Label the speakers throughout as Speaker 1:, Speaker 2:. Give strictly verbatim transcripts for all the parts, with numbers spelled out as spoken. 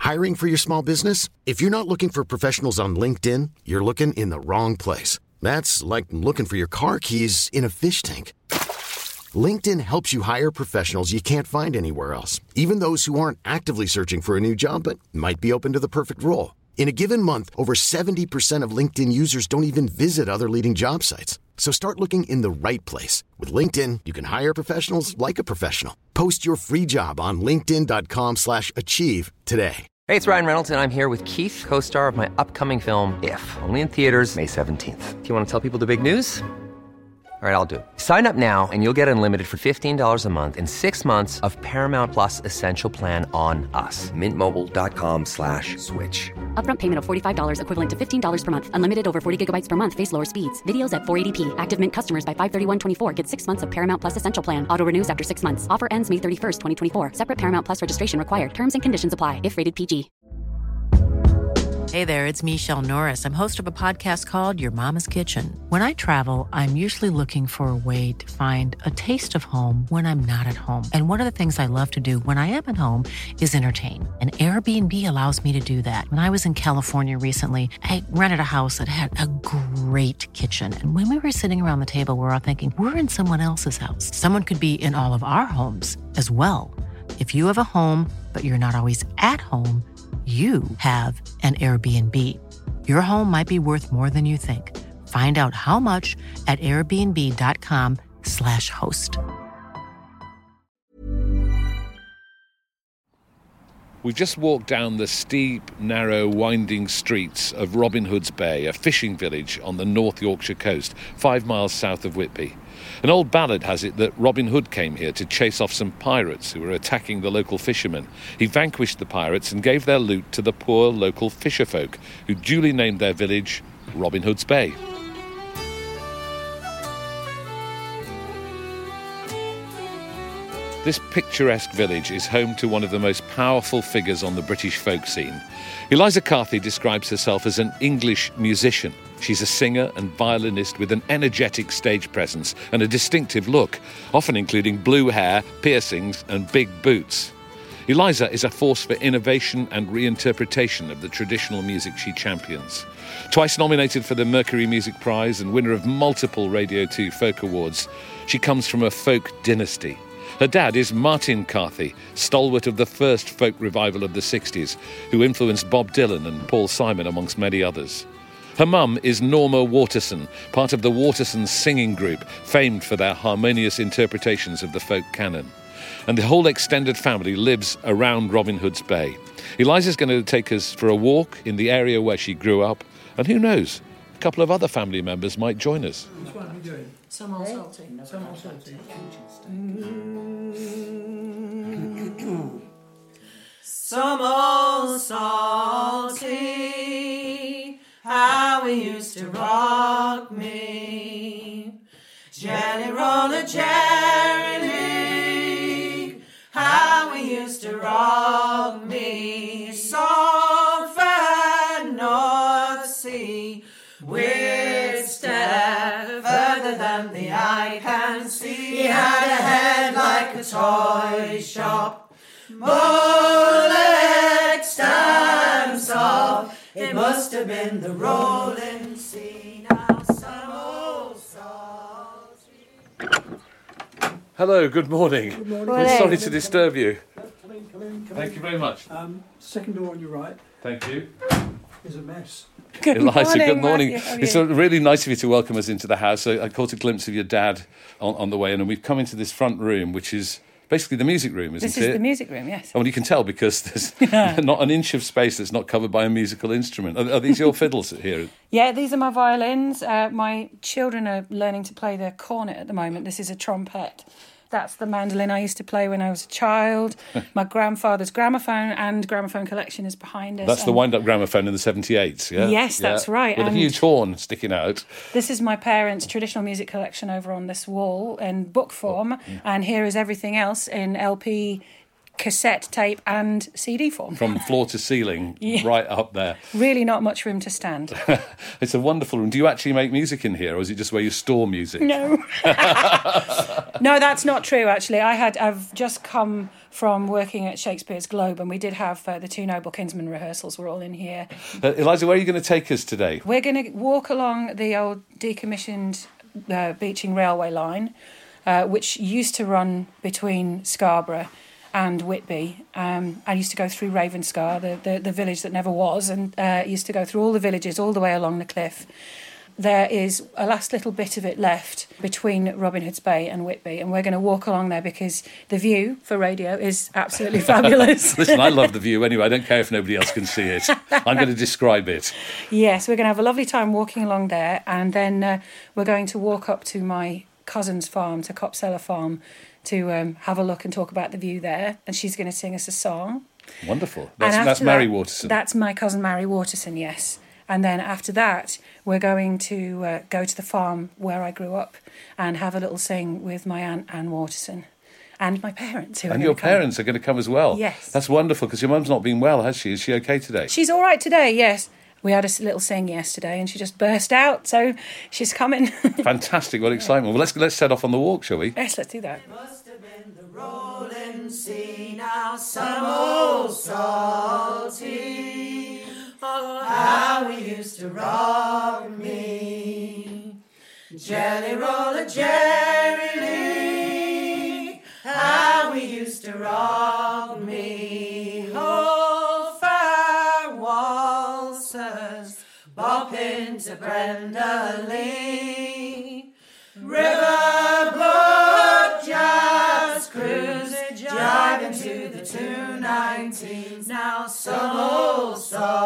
Speaker 1: Hiring for your small business? If you're not looking for professionals on LinkedIn, you're looking in the wrong place. That's like looking for your car keys in a fish tank. LinkedIn helps you hire professionals you can't find anywhere else, even those who aren't actively searching for a new job but might be open to the perfect role. In a given month, over seventy percent of LinkedIn users don't even visit other leading job sites. So start looking in the right place. With LinkedIn, you can hire professionals like a professional. Post your free job on linkedin.com slash achieve today.
Speaker 2: Hey, it's Ryan Reynolds, and I'm here with Keith, co-star of my upcoming film, If, only in theaters May seventeenth. Do you want to tell people the big news? All right, I'll do it. Sign up now and you'll get unlimited for fifteen dollars a month and six months of Paramount Plus Essential Plan on us. Mintmobile.com slash switch.
Speaker 3: Upfront payment of forty-five dollars equivalent to fifteen dollars per month. Unlimited over forty gigabytes per month. Face lower speeds. Videos at four eighty p. Active Mint customers by five thirty-one twenty-four get six months of Paramount Plus Essential Plan. Auto renews after six months. Offer ends May thirty-first, twenty twenty-four. Separate Paramount Plus registration required. Terms and conditions apply if rated P G.
Speaker 4: Hey there, it's Michelle Norris. I'm host of a podcast called Your Mama's Kitchen. When I travel, I'm usually looking for a way to find a taste of home when I'm not at home. And one of the things I love to do when I am at home is entertain. And Airbnb allows me to do that. When I was in California recently, I rented a house that had a great kitchen. And when we were sitting around the table, we were all thinking, we're in someone else's house. Someone could be in all of our homes as well. If you have a home, but you're not always at home, you have an Airbnb. Your home might be worth more than you think. Find out how much at airbnb.com slash host.
Speaker 5: We've just walked down the steep, narrow, winding streets of Robin Hood's Bay, a fishing village on the North Yorkshire coast, five miles south of Whitby. An old ballad has it that Robin Hood came here to chase off some pirates who were attacking the local fishermen. He vanquished the pirates and gave their loot to the poor local fisherfolk, who duly named their village Robin Hood's Bay. This picturesque village is home to one of the most powerful figures on the British folk scene. Eliza Carthy describes herself as an English musician. She's a singer and violinist with an energetic stage presence and a distinctive look, often including blue hair, piercings and big boots. Eliza is a force for innovation and reinterpretation of the traditional music she champions. Twice nominated for the Mercury Music Prize and winner of multiple Radio two Folk Awards, she comes from a folk dynasty. Her dad is Martin Carthy, stalwart of the first folk revival of the sixties, who influenced Bob Dylan and Paul Simon amongst many others. Her mum is Norma Waterson, part of the Waterson singing group, famed for their harmonious interpretations of the folk canon. And the whole extended family lives around Robin Hood's Bay. Eliza's going to take us for a walk in the area where she grew up, and who knows, a couple of other family members might join us.
Speaker 6: Which one are we doing? Some old salty. Some old salty. Some old salty, how he used to rock me. Jelly roller, Jerry Lee, how he used to rock me. Salt fat North Sea, with step further than the eye can see. He had a head like a toy shop, bullet stamps off. It must have been the rolling sea. Now some old salty.
Speaker 5: Hello, good morning.
Speaker 6: Good morning.
Speaker 5: I'm sorry to disturb you.
Speaker 6: Come in, come in, come
Speaker 5: Thank
Speaker 6: in.
Speaker 5: you very much.
Speaker 6: Um, second door on your right
Speaker 5: Thank you.
Speaker 6: is a mess.
Speaker 7: Good
Speaker 5: Eliza,
Speaker 7: morning,
Speaker 5: good morning.
Speaker 7: Matthew. How are
Speaker 5: It's
Speaker 7: you?
Speaker 5: really nice of you to welcome us into the house. I, I caught a glimpse of your dad on, on the way in, and we've come into this front room, which is basically the music room, isn't
Speaker 7: This
Speaker 5: it?
Speaker 7: is the music room, yes.
Speaker 5: Oh, and you can tell because there's not an inch of space that's not covered by a musical instrument. Are, are these your fiddles here?
Speaker 7: Yeah, these are my violins. Uh, my children are learning to play the cornet at the moment. This is a trumpet. That's the mandolin I used to play when I was a child. My grandfather's gramophone and gramophone collection is behind us.
Speaker 5: That's the
Speaker 7: and
Speaker 5: wind-up gramophone in the seventy-eights, yeah?
Speaker 7: Yes, that's right.
Speaker 5: With a
Speaker 7: And-
Speaker 5: huge horn sticking out.
Speaker 7: This is my parents' traditional music collection over on this wall in book form, and here is everything else in L P, cassette tape and C D form.
Speaker 5: From floor to ceiling,
Speaker 7: Yeah.
Speaker 5: right up there.
Speaker 7: Really not much room to stand.
Speaker 5: It's a wonderful room. Do you actually make music in here, or is it just where you store music?
Speaker 7: No. No, that's not true, actually. I had, I've just come from working at Shakespeare's Globe, and we did have uh, the two Noble Kinsmen rehearsals were all in here.
Speaker 5: Uh, Eliza, where are you going to take us today?
Speaker 7: We're going to walk along the old decommissioned uh, Beeching Railway line, uh, which used to run between Scarborough and Whitby. Um, I used to go through Ravenscar, the, the, the village that never was, and uh, used to go through all the villages all the way along the cliff. There is a last little bit of it left between Robin Hood's Bay and Whitby, and we're going to walk along there because the view for radio is absolutely fabulous.
Speaker 5: Listen, I love the view anyway. I don't care if nobody else can see it. I'm going to describe it.
Speaker 7: Yes, we're going to have a lovely time walking along there, and then uh, we're going to walk up to my cousin's farm, to Copseller Farm, to um, have a look and talk about the view there, and she's going to sing us a song.
Speaker 5: Wonderful. That's, that's Mary that, Waterson.
Speaker 7: That's my cousin Mary Waterson, yes. And then after that, we're going to uh, go to the farm where I grew up and have a little sing with my Aunt Anne Waterson and my parents. Who
Speaker 5: and
Speaker 7: are
Speaker 5: your
Speaker 7: come.
Speaker 5: parents are going to come as well?
Speaker 7: Yes.
Speaker 5: That's wonderful, because your mum's not been well, has she? Is she okay today?
Speaker 7: She's all right today, yes. We had a little sing yesterday and she just burst out, so she's coming.
Speaker 5: Fantastic, what excitement. Well, let's, let's set off on the walk, shall we?
Speaker 7: Yes, let's do that.
Speaker 6: It must have been the rolling sea, now some old salty. Oh, how we used to rock me, Jelly Roller Jerry Lee. How we used to rock me, oh, fair waltzers, bopping to Brenda Lee. Riverboat jazz cruise, driving to the two nineteens. Now some old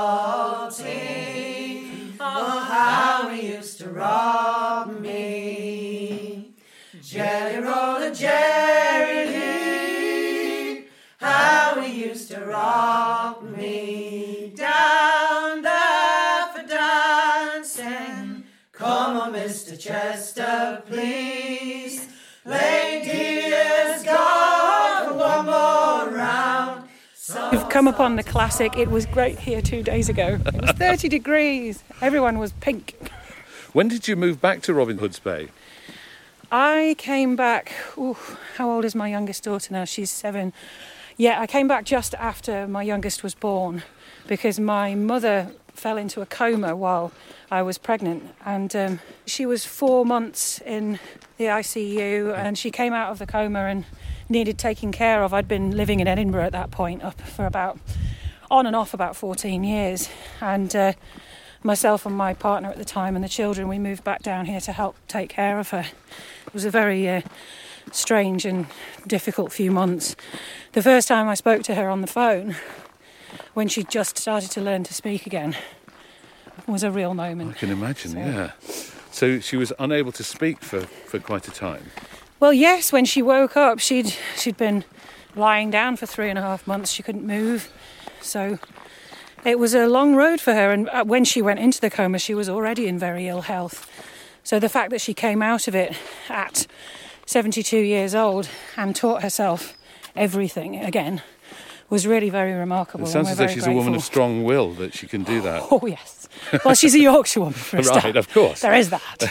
Speaker 6: salty. Oh, how we used to rock me, Jelly Roller Jerry Lee. How we used to rock me, down there for dancing. Come on, Mister Chester, please. Ladies, go for one more round.
Speaker 7: We've come upon the classic It Was Great Here two days ago. It was thirty degrees. Everyone was pink.
Speaker 5: When did you move back to Robin Hood's Bay?
Speaker 7: I came back... Ooh, how old is my youngest daughter now? She's seven. Yeah, I came back just after my youngest was born because my mother fell into a coma while I was pregnant, and um, she was four months in the I C U and she came out of the coma and needed taking care of. I'd been living in Edinburgh at that point up for about on and off about fourteen years, and uh, myself and my partner at the time and the children, we moved back down here to help take care of her. It was a very uh, strange and difficult few months. The first time I spoke to her on the phone, when she just started to learn to speak again, was a real moment.
Speaker 5: I can imagine,
Speaker 7: so.
Speaker 5: yeah. So she was unable to speak for, for quite a time.
Speaker 7: Well, yes, when she woke up, she'd she'd been lying down for three and a half months. She couldn't move. So it was a long road for her. And when she went into the coma, she was already in very ill health. So the fact that she came out of it at seventy-two years old and taught herself everything again was really very remarkable.
Speaker 5: It sounds as though she's
Speaker 7: grateful.
Speaker 5: a woman of strong will, that she can do that.
Speaker 7: Oh, yes. Well, she's a Yorkshire woman for a start.
Speaker 5: Right, of course.
Speaker 7: There is that.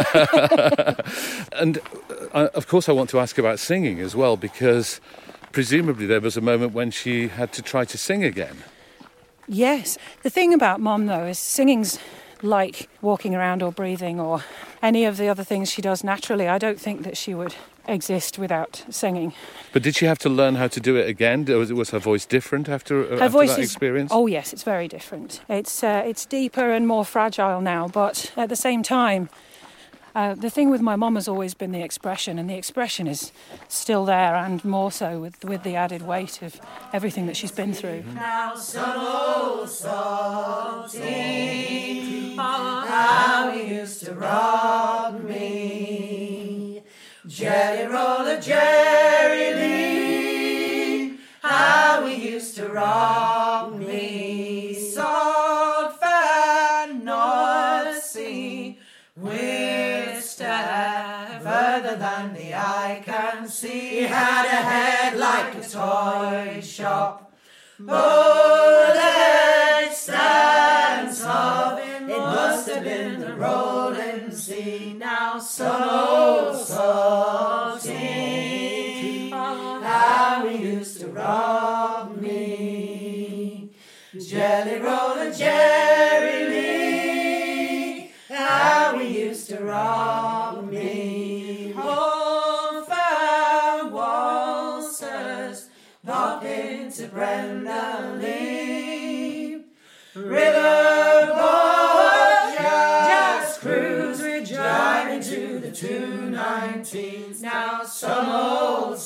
Speaker 5: And, uh, of course, I want to ask about singing as well, because presumably there was a moment when she had to try to sing again.
Speaker 7: Yes. The thing about Mum, though, is singing's like walking around or breathing or any of the other things she does naturally. I don't think that she would exist without singing.
Speaker 5: But did she have to learn how to do it again? Was, was her voice different after, uh,
Speaker 7: her
Speaker 5: after
Speaker 7: voice
Speaker 5: that
Speaker 7: is,
Speaker 5: experience?
Speaker 7: Oh, yes, it's very different. It's uh, it's deeper and more fragile now, but at the same time, uh, the thing with my mum has always been the expression, and the expression is still there, and more so with, with the added weight of everything that she's been through.
Speaker 6: Now some old salty, how he used to rock me, Jelly Roller Jerry Lee, how he used to rock me, salt fan North Sea, with step further than the eye can see, had a head like a toy shop, bullet stands of, it must have been the rolling sea, now some old salty, how we used to Jelly Roller Jerry Lee, how we used to rock me. Home fire waltzers, pop into Brenda Lee. Riverboat just cruise, we're driving to the two nineteens. Now some old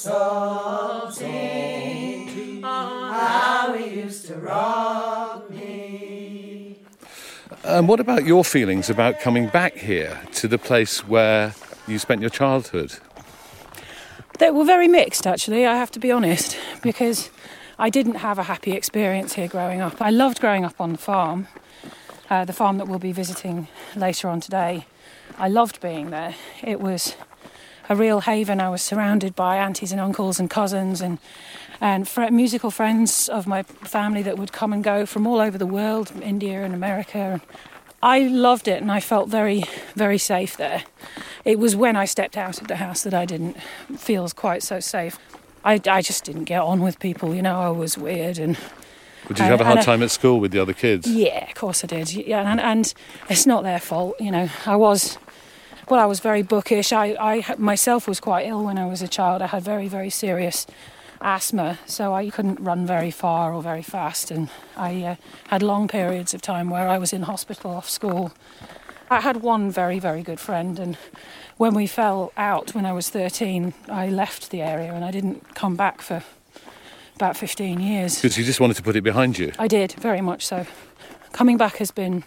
Speaker 6: salty, how we used to rock me.
Speaker 5: And what about your feelings about coming back here to the place where you spent your childhood?
Speaker 7: They were very mixed, actually, I have to be honest, because I didn't have a happy experience here growing up. I loved growing up on the farm, uh, the farm that we'll be visiting later on today. I loved being there. It was a real haven. I was surrounded by aunties and uncles and cousins and and fr- musical friends of my family that would come and go from all over the world, India and America. I loved it, and I felt very, very safe there. It was when I stepped out of the house that I didn't feel quite so safe. I, I just didn't get on with people, you know, I was weird. And
Speaker 5: Did you have a hard time at school with the other kids?
Speaker 7: Yeah, of course I did. Yeah, and, and it's not their fault, you know. I was, well, I was very bookish. I, I myself was quite ill when I was a child. I had very, very serious asthma, so I couldn't run very far or very fast. And I uh, had long periods of time where I was in hospital off school. I had one very, very good friend, and when we fell out when I was thirteen, I left the area and I didn't come back for about fifteen years.
Speaker 5: Because you just wanted to put it behind you?
Speaker 7: I did, very much so. Coming back has been...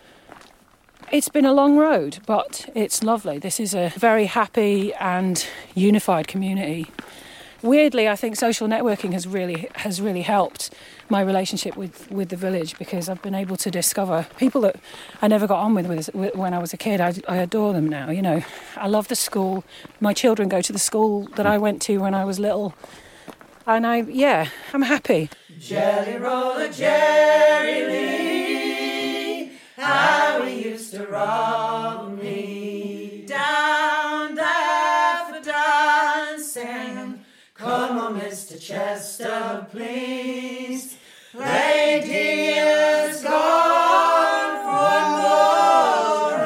Speaker 7: It's been a long road, but it's lovely. This is a very happy and unified community. Weirdly, I think social networking has really has really helped my relationship with, with the village, because I've been able to discover people that I never got on with, with when I was a kid. I, I adore them now, you know. I love the school. My children go to the school that I went to when I was little. And I, yeah, I'm happy.
Speaker 6: Jelly Roller Jerry Lee, how we used to rock me. Down there for dancing, come on, Mister Chester, please. Lady is gone for one more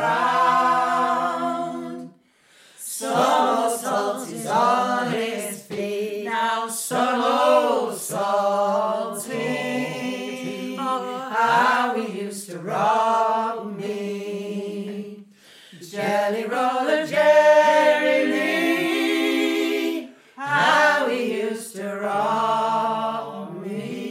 Speaker 6: round. Some old salty's on his feet. Now some old salty, how we used to rock me. Jelly Roller Jerry Lee, how we used to rock me.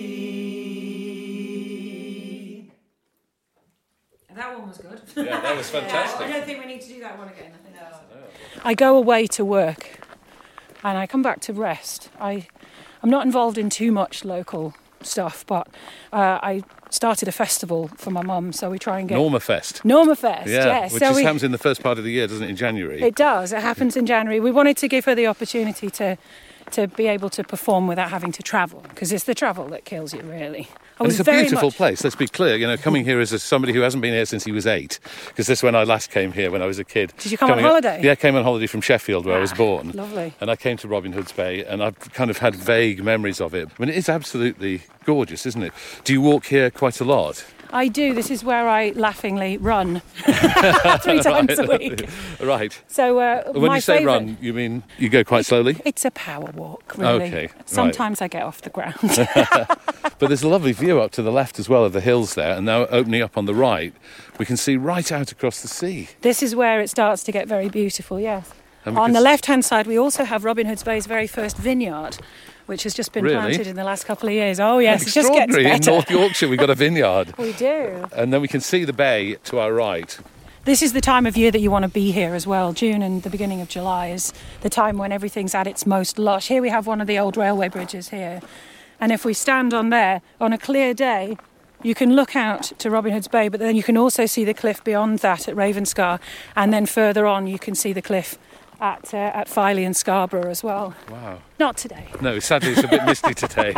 Speaker 7: That one was good.
Speaker 5: Yeah, that was fantastic.
Speaker 7: I don't think we need to do that one again. I think no. I go away to work and I come back to rest. I, I'm not involved in too much local stuff, but uh, I started a festival for my mum, so we try and get...
Speaker 5: Norma Fest.
Speaker 7: Norma Fest,
Speaker 5: yeah,
Speaker 7: yes.
Speaker 5: Which
Speaker 7: so
Speaker 5: just
Speaker 7: we...
Speaker 5: happens in the first part of the year, doesn't it, in January?
Speaker 7: It does. It happens in January. We wanted to give her the opportunity to to be able to perform without having to travel, because it's the travel that kills you, really. I
Speaker 5: And
Speaker 7: was
Speaker 5: it's a
Speaker 7: very
Speaker 5: beautiful
Speaker 7: much...
Speaker 5: place, let's be clear. You know, coming here as a, somebody who hasn't been here since he was eight, because this is when I last came here, when I was a kid.
Speaker 7: Did you come
Speaker 5: Coming
Speaker 7: on
Speaker 5: up-
Speaker 7: holiday?
Speaker 5: Yeah, I came on holiday from Sheffield, where I was
Speaker 7: Ah,
Speaker 5: born.
Speaker 7: lovely.
Speaker 5: And I came to Robin Hood's Bay, and I've kind of had vague memories of it. I mean, it is absolutely gorgeous, isn't it? Do you walk here quite a lot?
Speaker 7: I do. This is where I laughingly run three times a week.
Speaker 5: Right.
Speaker 7: So uh,
Speaker 5: When
Speaker 7: my
Speaker 5: you say
Speaker 7: favourite-
Speaker 5: run, you mean you go quite slowly?
Speaker 7: It's a power walk, really.
Speaker 5: Okay, right.
Speaker 7: Sometimes I get off the ground.
Speaker 5: But there's a lovely view up to the left as well of the hills there, and now opening up on the right, we can see right out across the sea.
Speaker 7: This is where it starts to get very beautiful, yes.
Speaker 5: And we
Speaker 7: On
Speaker 5: can
Speaker 7: the
Speaker 5: s-
Speaker 7: left-hand side, we also have Robin Hood's Bay's very first vineyard, which has just been
Speaker 5: Really?
Speaker 7: planted in the last couple of years. Oh, yes, it just gets
Speaker 5: Extraordinary. In
Speaker 7: better.
Speaker 5: North Yorkshire, we've got a vineyard.
Speaker 7: We do.
Speaker 5: And then we can see the bay to our right.
Speaker 7: This is the time of year that you want to be here as well. June and the beginning of July is the time when everything's at its most lush. Here we have one of the old railway bridges here. And if we stand on there, on a clear day, you can look out to Robin Hood's Bay, but then you can also see the cliff beyond that at Ravenscar. And then further on, you can see the cliff at, uh, at Filey and Scarborough as well.
Speaker 5: Wow.
Speaker 7: Not today.
Speaker 5: No, sadly, it's a bit misty today.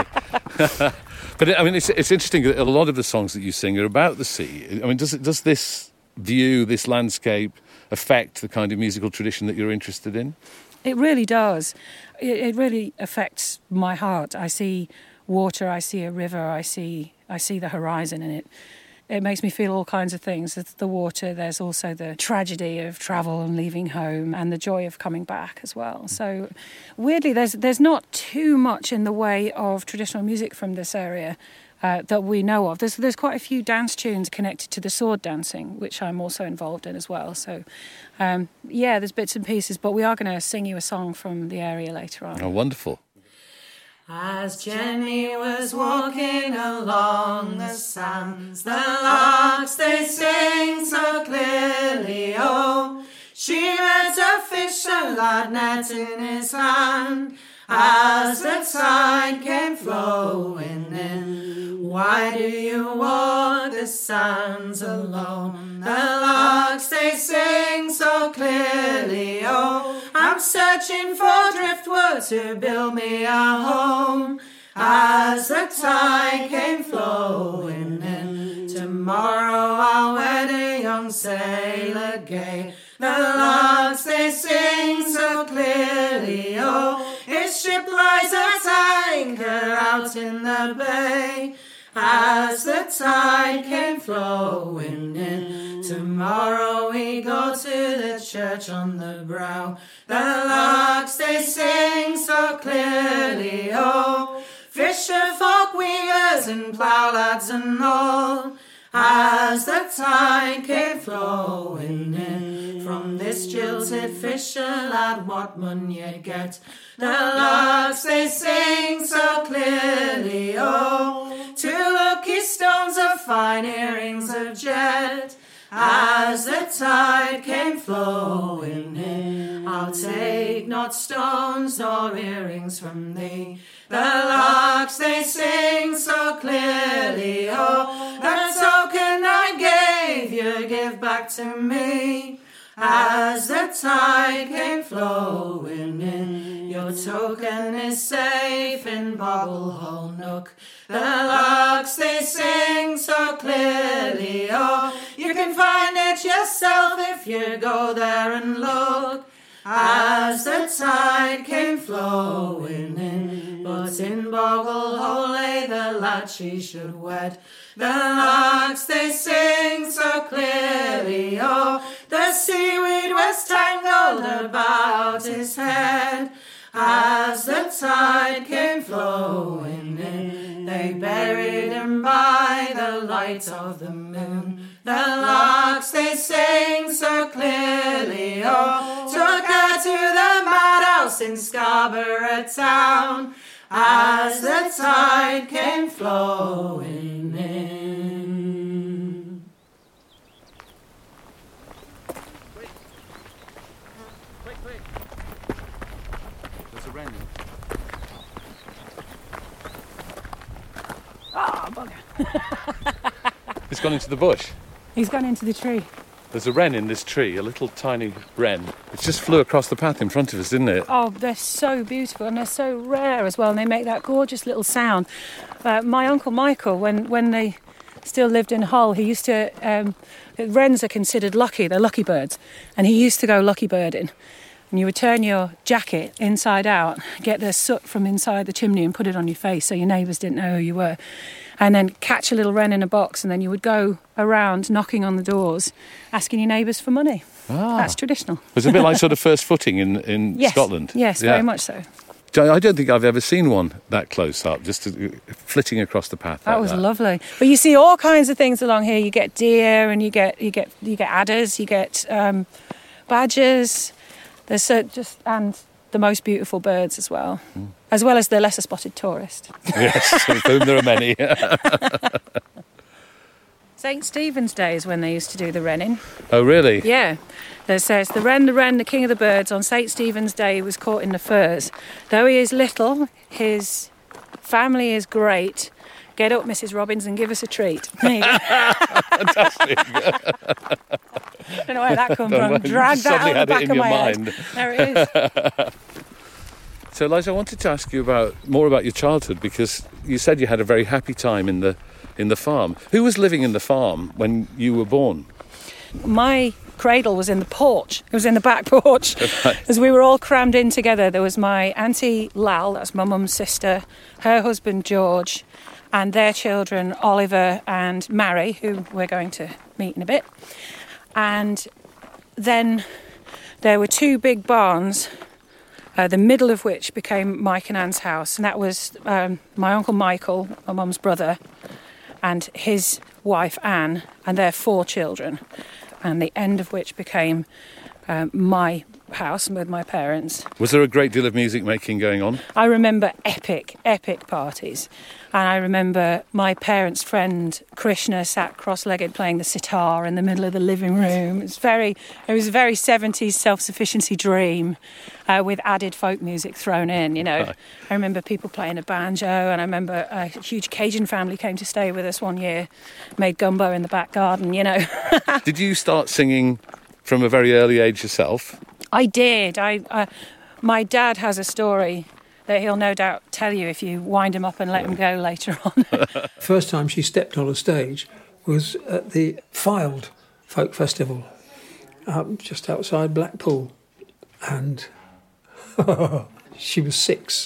Speaker 5: But, I mean, it's, it's interesting that a lot of the songs that you sing are about the sea. I mean, does, it, does this view, this landscape, affect the kind of musical tradition that you're interested in?
Speaker 7: It really does. It, it really affects my heart. I see water, I see a river, I see I see the horizon, and it it makes me feel all kinds of things. There's the water, there's also the tragedy of travel and leaving home, and the joy of coming back as well. So weirdly, there's there's not too much in the way of traditional music from this area uh, that we know of. There's there's quite a few dance tunes connected to the sword dancing, which I'm also involved in as well. So um, yeah, there's bits and pieces, but we are going to sing you a song from the area later on.
Speaker 5: Oh, wonderful.
Speaker 6: As Jenny was walking along the sands, the larks they sing so clearly, oh. She met a fisher lad net in his hand, as the tide came flowing in. Why do you walk the sands alone? The larks they sing so clearly, oh. I'm searching for driftwood to build me a home, as the tide came flowing in. Tomorrow I'll wed a young sailor gay. The larks they sing so clearly, oh. His ship lies at anchor out in the bay, as the tide came flowing in. Tomorrow we go to the church on the brow. The larks they sing so clearly, oh. Fisher folk, weavers and plough lads and all, as the tide came flowing in. From this jilted fisher lad, what mun ye get? The larks they sing so clearly, oh. Two lucky stones of fine earrings of jet, as the tide came flowing in. I'll take not stones nor earrings from thee. The larks they sing so clearly, oh. The token I gave you, give back to me, as the tide came flowing in. Your token is safe in Bogglehole Nook. The larks they sing so clearly, oh. You can find it yourself if you go there and look, as the tide came flowing in. But in Bogglehole lay the lad she should wed. The larks they sing so clearly, oh. The seaweed was tangled about his head, as the tide came flowing in. They buried him by the light of the moon. The larks they sing so clearly, oh. Took her to the madhouse in Scarborough town, as the tide came flowing in.
Speaker 5: Quick, quick, quick. There's a wren.
Speaker 7: Ah, oh, bugger.
Speaker 5: It's gone into the bush.
Speaker 7: He's gone into the tree.
Speaker 5: There's a wren in this tree, a little tiny wren. It just flew across the path in front of us, didn't it?
Speaker 7: Oh, they're so beautiful, and they're so rare as well, and they make that gorgeous little sound. Uh, my Uncle Michael, when, when they still lived in Hull, he used to... Um, wrens are considered lucky, they're lucky birds, and he used to go lucky birding. And you would turn your jacket inside out, get the soot from inside the chimney and put it on your face so your neighbours didn't know who you were. And then catch a little wren in a box, and then you would go around knocking on the doors, asking your neighbours for money.
Speaker 5: Ah.
Speaker 7: That's traditional.
Speaker 5: It's a bit like sort of first footing in, in
Speaker 7: yes.
Speaker 5: Scotland.
Speaker 7: Yes,
Speaker 5: yeah.
Speaker 7: very much so.
Speaker 5: I don't think I've ever seen one that close up, just to, flitting across the path.
Speaker 7: That
Speaker 5: like
Speaker 7: was
Speaker 5: that.
Speaker 7: lovely. But you see all kinds of things along here. You get deer, and you get you get you get adders, you get um, badgers. There's so just and the most beautiful birds as well, mm. as well as the lesser spotted tourist.
Speaker 5: Yes, of whom there are many.
Speaker 7: Saint Stephen's Day is when they used to do the wrenning.
Speaker 5: Oh, really?
Speaker 7: Yeah. There says, the wren, the wren, the king of the birds, on Saint Stephen's Day he was caught in the furze. Though he is little, his family is great. Get up, Missus Robbins, and give us a treat. There you go.
Speaker 5: Fantastic.
Speaker 7: I don't know where that come from. Drag that out the back of my
Speaker 5: mind.
Speaker 7: head. There it is.
Speaker 5: So, Liza, I wanted to ask you about more about your childhood, because you said you had a very happy time in the in the farm. Who was living in the farm when you were born?
Speaker 7: My cradle was in the porch. It was in the back porch.
Speaker 5: Right.
Speaker 7: As we were all crammed in together, there was my auntie Lal, that's my mum's sister, her husband George, and their children, Oliver and Mary, who we're going to meet in a bit. And then there were two big barns, uh, the middle of which became Mike and Anne's house, and that was um, my Uncle Michael, my mum's brother, and his wife Anne, and their four children, and the end of which became um, my house with my parents.
Speaker 5: Was there a great deal of music making going on?
Speaker 7: I remember epic, epic parties. And I remember my parents' friend Krishna sat cross-legged playing the sitar in the middle of the living room. It was very, it was a very seventies self-sufficiency dream uh, with added folk music thrown in, you know. I remember people playing a banjo, and I remember a huge Cajun family came to stay with us one year, made gumbo in the back garden, you know.
Speaker 5: Did you start singing from a very early age yourself?
Speaker 7: I did. I, uh, my dad has a story that he'll no doubt tell you if you wind him up and let him go later on.
Speaker 8: First time she stepped on a stage was at the Fylde Folk Festival, um, just outside Blackpool. And she was six.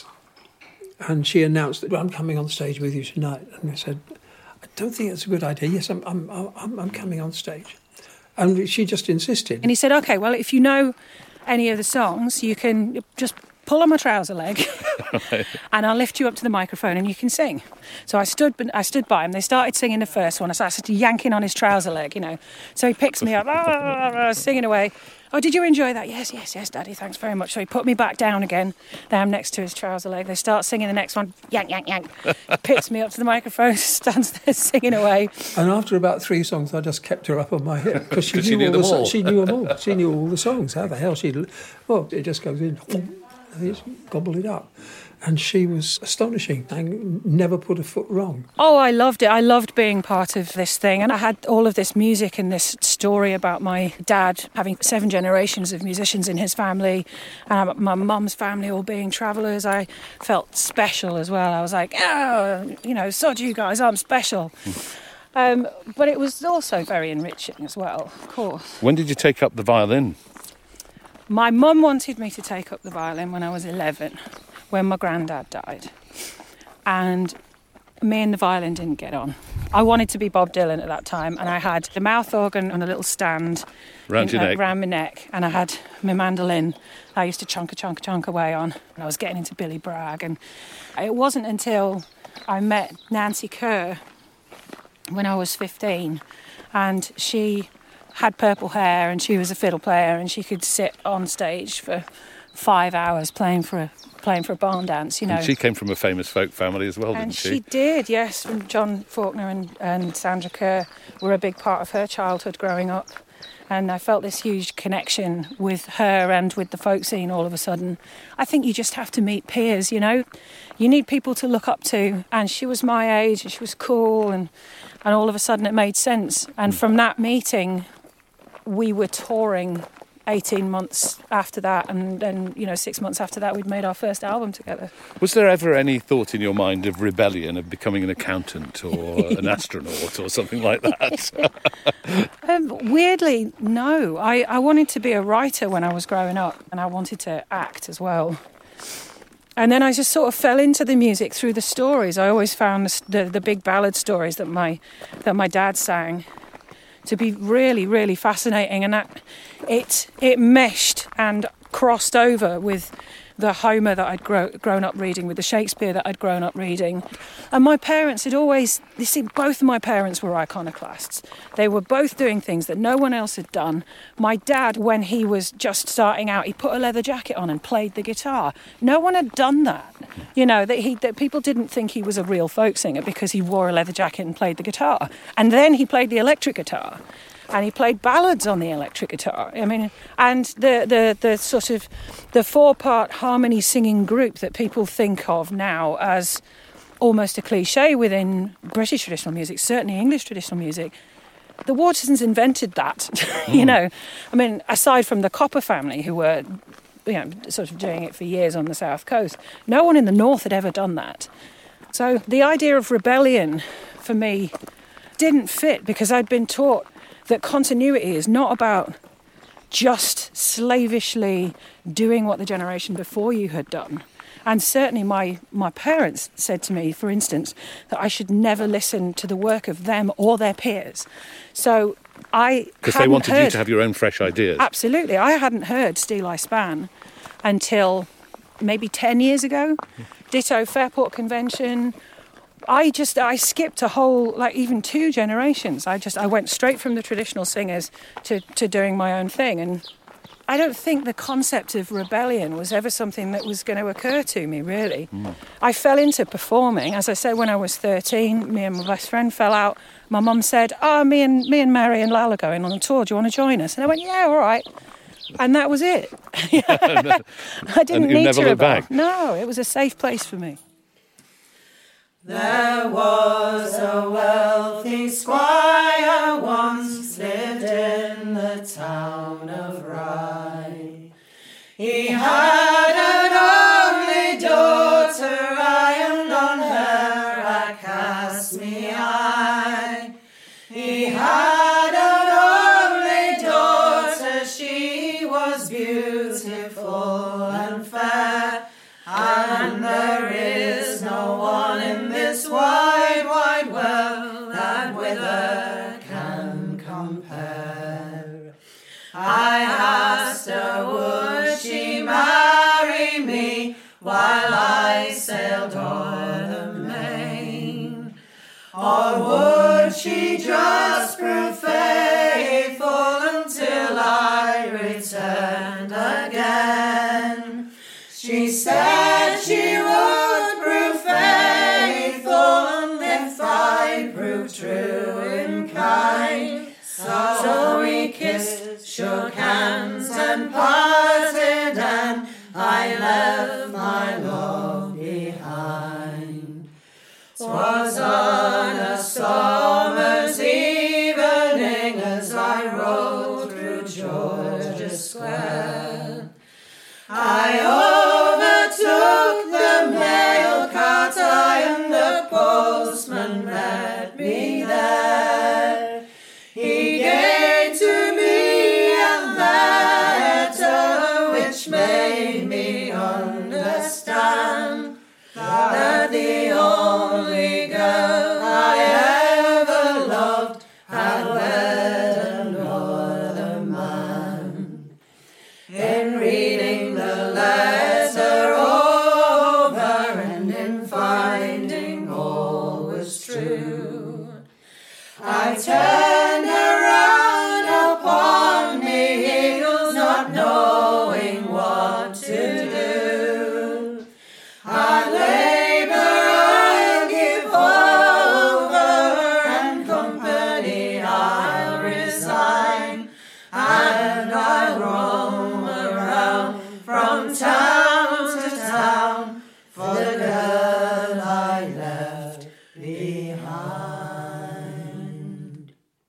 Speaker 8: And she announced that, well, I'm coming on stage with you tonight. And I said, I don't think that's a good idea. Yes, I'm, I'm, I'm, I'm coming on stage. And she just insisted. And
Speaker 7: he said, OK, well, if you know any of the songs, you can just pull on my trouser leg right. and I'll lift you up to the microphone and you can sing. So I stood I stood by him. They started singing the first one. I started yanking on his trouser leg, you know. So he picks me up, ah, singing away. Oh, did you enjoy that? Yes, yes, yes, Daddy, thanks very much. So he put me back down again. There I'm next to his trouser leg. They start singing the next one, yank, yank, yank. He picks me up to the microphone, stands there singing away.
Speaker 8: And after about three songs, I just kept her up on my hip because she,
Speaker 5: she
Speaker 8: knew
Speaker 5: knew
Speaker 8: all
Speaker 5: them
Speaker 8: the,
Speaker 5: all.
Speaker 8: She knew them all. She knew all the songs. How the hell she'd... Well, it just goes in... He gobbled it up. And she was astonishing and never put a foot wrong.
Speaker 7: Oh, I loved it. I loved being part of this thing. And I had all of this music and this story about my dad having seven generations of musicians in his family and my mum's family all being travellers. I felt special as well. I was like, oh, you know, sod you guys, I'm special. um, but it was also very enriching as well, of course.
Speaker 5: When did you take up the violin?
Speaker 7: My mum wanted me to take up the violin when I was eleven, when my granddad died. And me and the violin didn't get on. I wanted to be Bob Dylan at that time, and I had the mouth organ on a little stand
Speaker 5: round your
Speaker 7: in, uh,
Speaker 5: neck.
Speaker 7: round my neck, and I had my mandolin I used to chunk a chunk a chunk away on, and I was getting into Billy Bragg. And it wasn't until I met Nancy Kerr when I was fifteen, and she had purple hair and she was a fiddle player and she could sit on stage for five hours playing for a playing for a barn dance, you know.
Speaker 5: And she came from a famous folk family as well,
Speaker 7: and
Speaker 5: didn't she?
Speaker 7: she did, yes. And John Faulkner and, and Sandra Kerr were a big part of her childhood growing up. And I felt this huge connection with her and with the folk scene all of a sudden. I think you just have to meet peers, you know. You need people to look up to. And she was my age and she was cool, and, and all of a sudden it made sense. And mm. from that meeting, we were touring eighteen months after that, and then, you know, six months after that, we'd made our first album together.
Speaker 5: Was there ever any thought in your mind of rebellion, of becoming an accountant or an astronaut or something like that?
Speaker 7: um, weirdly, no. I, I wanted to be a writer when I was growing up, and I wanted to act as well. And then I just sort of fell into the music through the stories. I always found the, the, the big ballad stories that my that my dad sang to be really, really fascinating, and that it it meshed and crossed over with the Homer that I'd grow, grown up reading, with the Shakespeare that I'd grown up reading. And my parents had always, you see, both of my parents were iconoclasts. They were both doing things that no one else had done. My dad, when he was just starting out, he put a leather jacket on and played the guitar. No one had done that. You know, that he that people didn't think he was a real folk singer because he wore a leather jacket and played the guitar. And then he played the electric guitar. And he played ballads on the electric guitar. I mean, and the, the, the sort of the four-part harmony singing group that people think of now as almost a cliche within British traditional music, certainly English traditional music, the Watersons invented that, you mm. know. I mean, aside from the Copper family, who were, you know, sort of doing it for years on the south coast, no one in the north had ever done that. So the idea of rebellion, for me, didn't fit, because I'd been taught that continuity is not about just slavishly doing what the generation before you had done. And certainly my, my parents said to me, for instance, that I should never listen to the work of them or their peers. So I
Speaker 5: Because they wanted
Speaker 7: heard,
Speaker 5: you to have your own fresh ideas.
Speaker 7: Absolutely. I hadn't heard Steel I Span until maybe ten years ago. Ditto Fairport Convention. I just, I skipped a whole, like even two generations. I just, I went straight from the traditional singers to, to doing my own thing. And I don't think the concept of rebellion was ever something that was going to occur to me, really. Mm. I fell into performing. As I said, when I was thirteen, me and my best friend fell out. My mum said, oh, me and me and Mary and Lal are going on a tour. Do you want to join us? And I went, yeah, all right. And that was it. I didn't
Speaker 5: and you
Speaker 7: need
Speaker 5: never
Speaker 7: to
Speaker 5: look back.
Speaker 7: No, it was a safe place for me.
Speaker 6: There was a wealthy squire once lived in the town of Rye. He had an only daughter, I, and on her I cast me eye. He had an only daughter, she was beautiful and fair, and there is no one in this wide, wide world that with her can compare. I asked her, would she marry me while I sailed o'er the main? Or would she just prove faithful until I returned again? She said she would prove faithful, and if I prove true in kind. So, so we kissed, shook hands, and parted, and I left my love behind. 'Twas on a summer's evening as I rode through Georgia Square. I overtook the mail cart, I, and the postman met me there. He gave to me a letter which made me understand that the only girl I ever loved had wed another man. In reading the letter over and in finding all was true, I turned around upon me heels, not knowing what to do. I labor, I'll give over, and company I'll resign, and I'll roam around from town to town for the girl I left behind.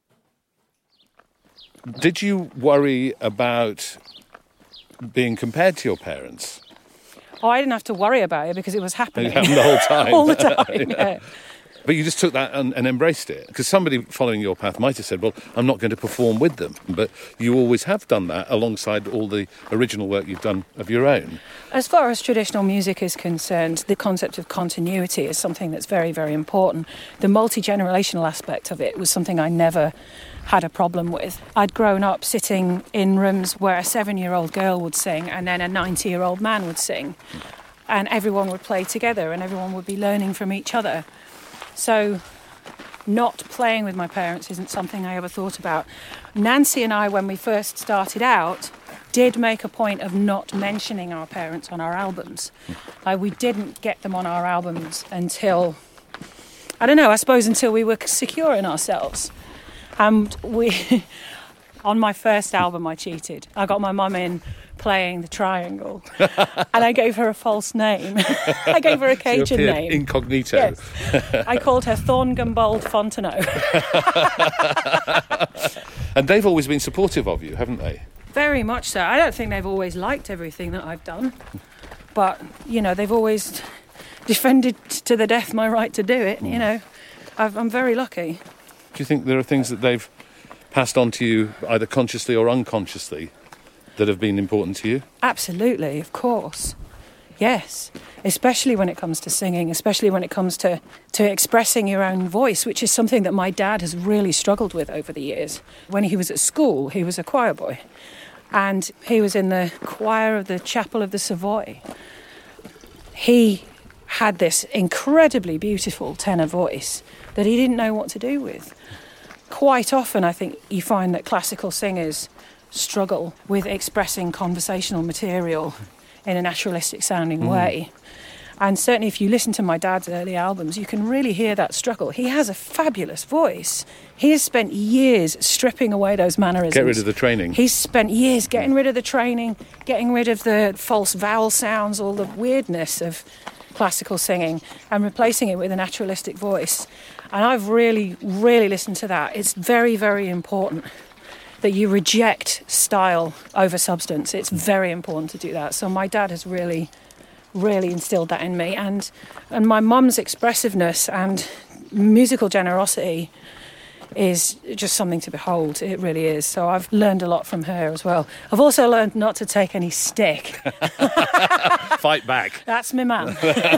Speaker 5: Did you worry about being compared to your parents?
Speaker 7: Oh, I didn't have to worry about it because it was happening.
Speaker 5: It happened the whole time.
Speaker 7: All the time, yeah.
Speaker 5: But you just took that and, and embraced it. Because somebody following your path might have said, well, I'm not going to perform with them. But you always have done that alongside all the original work you've done of your own.
Speaker 7: As far as traditional music is concerned, the concept of continuity is something that's very, very important. The multi-generational aspect of it was something I never had a problem with. I'd grown up sitting in rooms where a seven-year-old girl would sing and then a ninety-year-old man would sing. And everyone would play together and everyone would be learning from each other. So not playing with my parents isn't something I ever thought about. Nancy and I, when we first started out, did make a point of not mentioning our parents on our albums. Like, we didn't get them on our albums until, I don't know, I suppose until we were secure in ourselves. And we, on my first album, I cheated. I got my mum in playing the triangle, and I gave her a false name. I gave her a Cajun
Speaker 5: so
Speaker 7: name.
Speaker 5: Incognito.
Speaker 7: Yes. I called her Thorngumbold Fontenot.
Speaker 5: And they've always been supportive of you, haven't they?
Speaker 7: Very much so. I don't think they've always liked everything that I've done, but, you know, they've always defended to the death my right to do it. You know, I've, I'm very lucky.
Speaker 5: Do you think there are things that they've passed on to you, either consciously or unconsciously, that have been important to you?
Speaker 7: Absolutely, of course. Yes, especially when it comes to singing, especially when it comes to, to expressing your own voice, which is something that my dad has really struggled with over the years. When he was at school, he was a choir boy, and he was in the choir of the Chapel of the Savoy. He had this incredibly beautiful tenor voice that he didn't know what to do with. Quite often, I think you find that classical singers struggle with expressing conversational material in a naturalistic sounding mm. way. And certainly if you listen to my dad's early albums, you can really hear that struggle. He has a fabulous voice. He has spent years stripping away those mannerisms.
Speaker 5: Get rid of the training.
Speaker 7: He's spent years getting rid of the training, getting rid of the false vowel sounds, all the weirdness of classical singing, and replacing it with a naturalistic voice. And I've really, really listened to that. It's very, very important that you reject style over substance. It's very important to do that. So my dad has really, really instilled that in me. And and my mum's expressiveness and musical generosity is just something to behold. It really is. So I've learned a lot from her as well. I've also learned not to take any stick.
Speaker 5: Fight back.
Speaker 7: That's me man.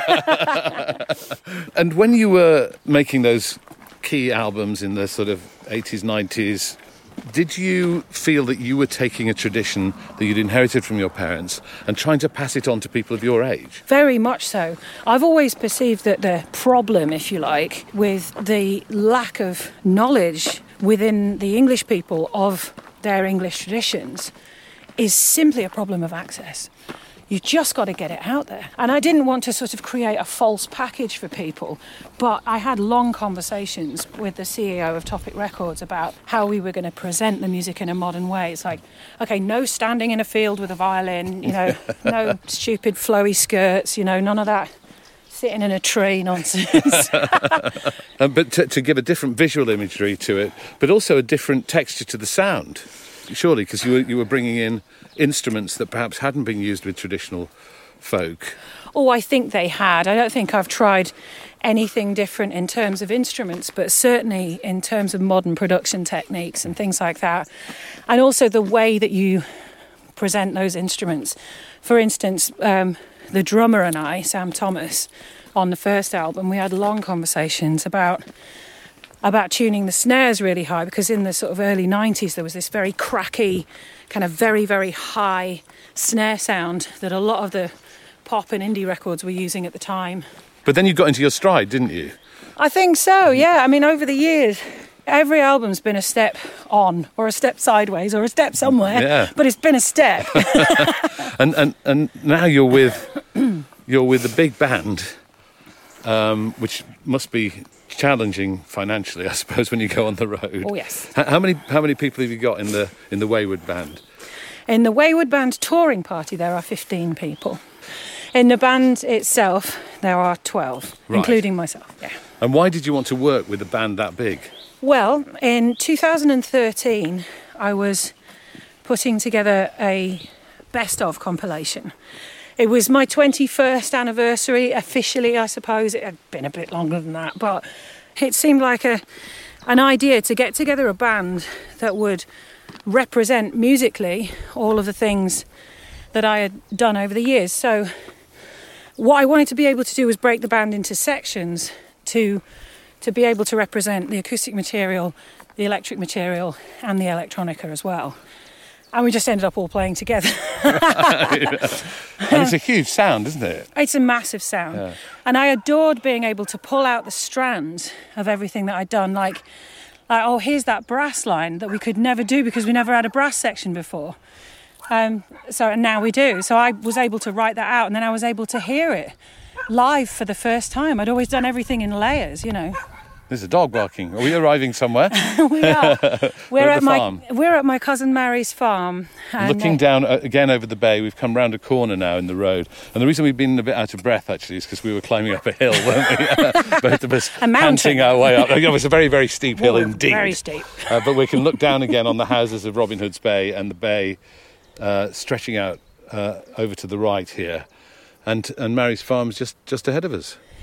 Speaker 5: And when you were making those key albums in the sort of eighties, nineties, did you feel that you were taking a tradition that you'd inherited from your parents and trying to pass it on to people of your age?
Speaker 7: Very much so. I've always perceived that the problem, if you like, with the lack of knowledge within the English people of their English traditions is simply a problem of access. You just got to get it out there. And I didn't want to sort of create a false package for people, but I had long conversations with the C E O of Topic Records about how we were going to present the music in a modern way. It's like, okay, no standing in a field with a violin, you know, no stupid flowy skirts, you know, none of that sitting in a tree nonsense.
Speaker 5: um, but to, to give a different visual imagery to it, but also a different texture to the sound, surely, because you were, you were bringing in instruments that perhaps hadn't been used with traditional folk.
Speaker 7: Oh, I think they had. I don't think I've tried anything different in terms of instruments, but certainly in terms of modern production techniques and things like that. And also the way that you present those instruments. For instance, um, the drummer and I, Sam Thomas, on the first album, we had long conversations about about tuning the snares really high, because in the sort of early nineties there was this very cracky, kind of very, very high snare sound that a lot of the pop and indie records were using at the time.
Speaker 5: But then you got into your stride, didn't you?
Speaker 7: I think so, yeah. I mean, over the years, every album's been a step on, or a step sideways, or a step somewhere,
Speaker 5: yeah.
Speaker 7: But it's been a step.
Speaker 5: and, and and now you're with you're with a big band, um, which must be challenging financially, I suppose, when you go on the road.
Speaker 7: Oh yes.
Speaker 5: How, how many how many people have you got in the in the Wayward Band?
Speaker 7: In the Wayward Band touring party, there are fifteen people. In the band itself, there are twelve, right, including myself. Yeah.
Speaker 5: And why did you want to work with a band that big?
Speaker 7: Well, in two thousand thirteen, I was putting together a best-of compilation. It was my twenty-first anniversary, officially, I suppose. It had been a bit longer than that, but it seemed like a an idea to get together a band that would represent musically all of the things that I had done over the years. So what I wanted to be able to do was break the band into sections to to be able to represent the acoustic material, the electric material, and the electronica as well. And we just ended up all playing together.
Speaker 5: And it's a huge sound, isn't it?
Speaker 7: It's a massive sound. Yeah. And I adored being able to pull out the strands of everything that I'd done. Like, like, oh, here's that brass line that we could never do because we never had a brass section before. Um, so and now we do. So I was able to write that out, and then I was able to hear it live for the first time. I'd always done everything in layers, you know.
Speaker 5: There's a dog barking. Are we arriving somewhere?
Speaker 7: We are. We're,
Speaker 5: we're
Speaker 7: at,
Speaker 5: at the
Speaker 7: my
Speaker 5: farm.
Speaker 7: We're at my cousin Mary's farm. And
Speaker 5: Looking
Speaker 7: uh,
Speaker 5: down uh, again over the bay, we've come round a corner now in the road. And the reason we've been a bit out of breath actually is because we were climbing up a hill, weren't we? Both of us
Speaker 7: a mountain.
Speaker 5: Panting our way up. It was a very, very steep hill
Speaker 7: Whoa,
Speaker 5: indeed.
Speaker 7: Very steep.
Speaker 5: Uh, but we can look down again on the houses of Robin Hood's Bay and the bay uh, stretching out uh, over to the right here. And and Mary's farm is just, just ahead of us.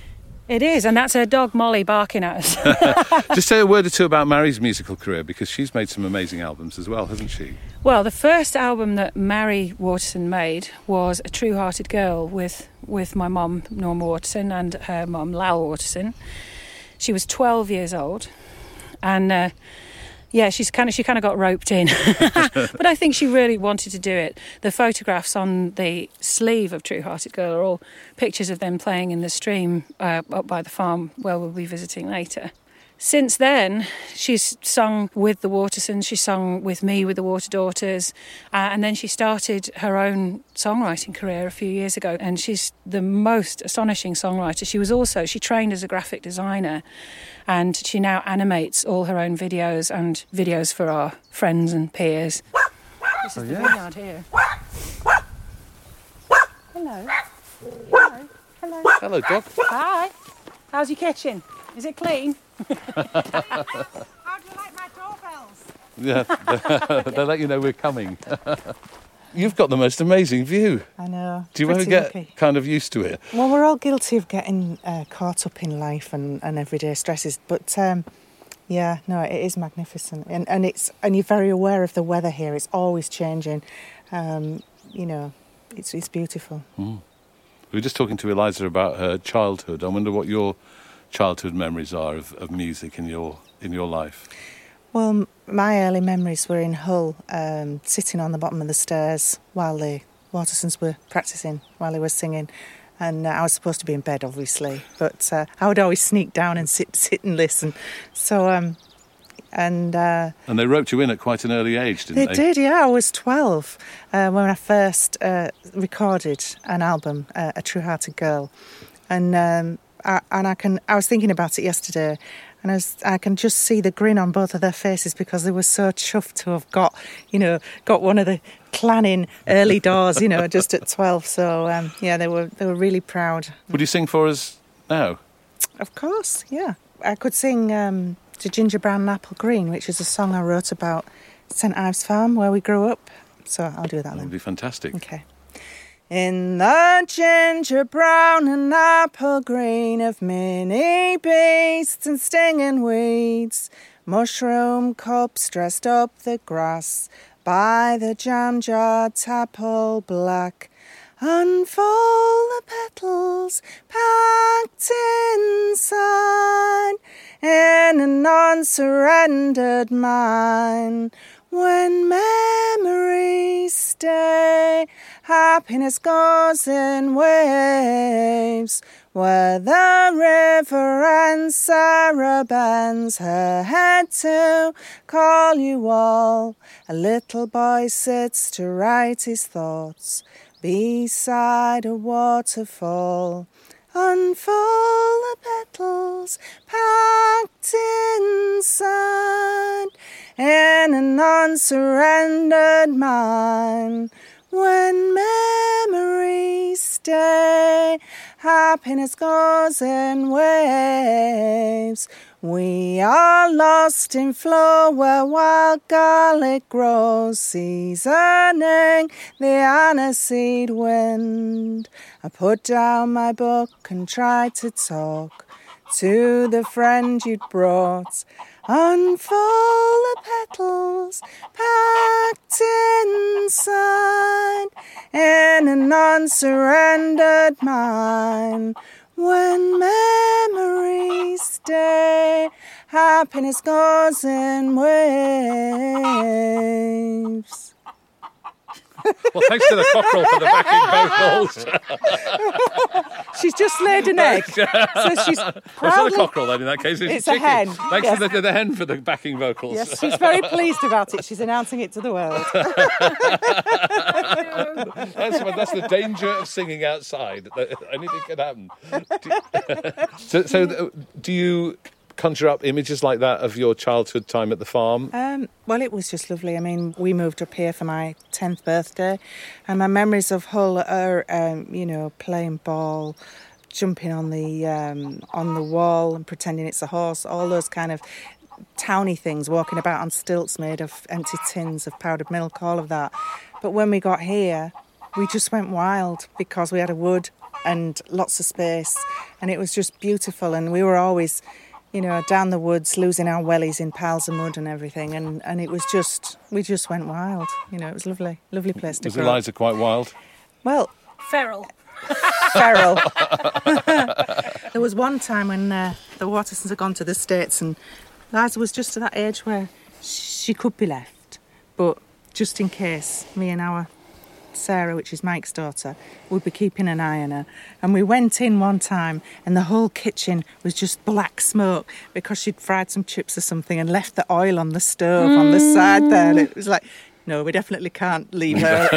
Speaker 7: It is, and that's her dog Molly barking at us.
Speaker 5: Just say a word or two about Mary's musical career, because she's made some amazing albums as well, hasn't she?
Speaker 7: Well, the first album that Mary Waterson made was A True-Hearted Girl with, with my mum, Norma Waterson, and her mum, Lal Waterson. She was twelve years old, and uh, yeah, she's kind of she kind of got roped in, but I think she really wanted to do it. The photographs on the sleeve of True Hearted Girl are all pictures of them playing in the stream uh, up by the farm where we'll be visiting later. Since then, she's sung with the Watersons, she sung with me with the Water Daughters, uh, and then she started her own songwriting career a few years ago, and she's the most astonishing songwriter. She was also, she trained as a graphic designer, and she now animates all her own videos and videos for our friends and peers. This is oh, the yeah. vineyard here. Hello. Hello. Hello.
Speaker 5: Hello, dog.
Speaker 7: Hi. How's your kitchen? Is it clean?
Speaker 6: How do you like my doorbells?
Speaker 5: Yeah, they let you know we're coming. You've got the most amazing view.
Speaker 6: I know.
Speaker 5: Do you ever get lucky. kind of used to it?
Speaker 6: Well, we're all guilty of getting uh, caught up in life and, and everyday stresses, but um, yeah, no, it is magnificent, and and it's and you're very aware of the weather here. It's always changing. Um, you know, it's it's beautiful. Mm.
Speaker 5: We were just talking to Eliza about her childhood. I wonder what your childhood memories are of, of music in your in your life.
Speaker 6: Well, my early memories were in Hull, um, sitting on the bottom of the stairs while the Watersons were practising, while they were singing. And uh, I was supposed to be in bed, obviously, but uh, I would always sneak down and sit sit and listen. So, um, and... Uh,
Speaker 5: and they roped you in at quite an early age, didn't they?
Speaker 6: They did, yeah. I was twelve uh, when I first uh, recorded an album, uh, A True-Hearted Girl. And... Um, I, and I can. I was thinking about it yesterday, and I, was, I can just see the grin on both of their faces because they were so chuffed to have got, you know, got one of the clanging early doors, you know, just at twelve. So um, yeah, they were they were really proud.
Speaker 5: Would you sing for us now?
Speaker 6: Of course, yeah. I could sing um, to Ginger Brown and Apple Green, which is a song I wrote about Saint Ives Farm where we grew up. So I'll do that, that then.
Speaker 5: That would be fantastic.
Speaker 6: Okay. In the ginger brown and apple green of many beasts and stinging weeds, mushroom cups dressed up the grass by the jam-jar apple black, unfold the petals packed inside in an unsurrendered mind. When memories stay, happiness goes in waves, where the river and Sarah bends her head to call you all. A little boy sits to write his thoughts beside a waterfall. Unfold the petals packed inside in an unsurrendered mind. When memories stay, happiness goes in waves. We are lost in flow where wild garlic grows, seasoning the aniseed wind. I put down my book and tried to talk to the friend you'd brought. Unfold the petals packed inside in an unsurrendered mind. When memories stay, happiness goes in waves.
Speaker 5: Well, thanks to the cockerel for the backing vocals.
Speaker 6: She's just laid an egg. So she's proudly...
Speaker 5: It's not a cockerel then in that case, it's,
Speaker 6: it's
Speaker 5: a,
Speaker 6: a hen.
Speaker 5: Thanks
Speaker 6: Yes.
Speaker 5: to the, the hen for the backing vocals.
Speaker 6: Yes, she's very pleased about it. She's announcing it to the world.
Speaker 5: that's, that's the danger of singing outside. Anything can happen. so, so do you conjure up images like that of your childhood time at the farm?
Speaker 6: Um, well, it was just lovely. I mean, we moved up here for my tenth birthday, and my memories of Hull are, um, you know, playing ball, jumping on the um, on the wall and pretending it's a horse, all those kind of towny things, walking about on stilts made of empty tins of powdered milk, all of that. But when we got here, we just went wild because we had a wood and lots of space, and it was just beautiful. And we were always, you know, down the woods, losing our wellies in piles of mud and everything, and, and it was just, we just went wild. You know, it was lovely, lovely place to
Speaker 5: Was
Speaker 6: grow.
Speaker 5: Eliza quite wild?
Speaker 6: Well,
Speaker 7: Feral.
Speaker 6: feral. There was one time when uh, the Watersons had gone to the States, and Liza was just at that age where she could be left, but just in case, me and our Sarah, which is Mike's daughter, would be keeping an eye on her. And we went in one time and the whole kitchen was just black smoke because she'd fried some chips or something and left the oil on the stove mm. on the side there. And it was like, no, we definitely can't leave her.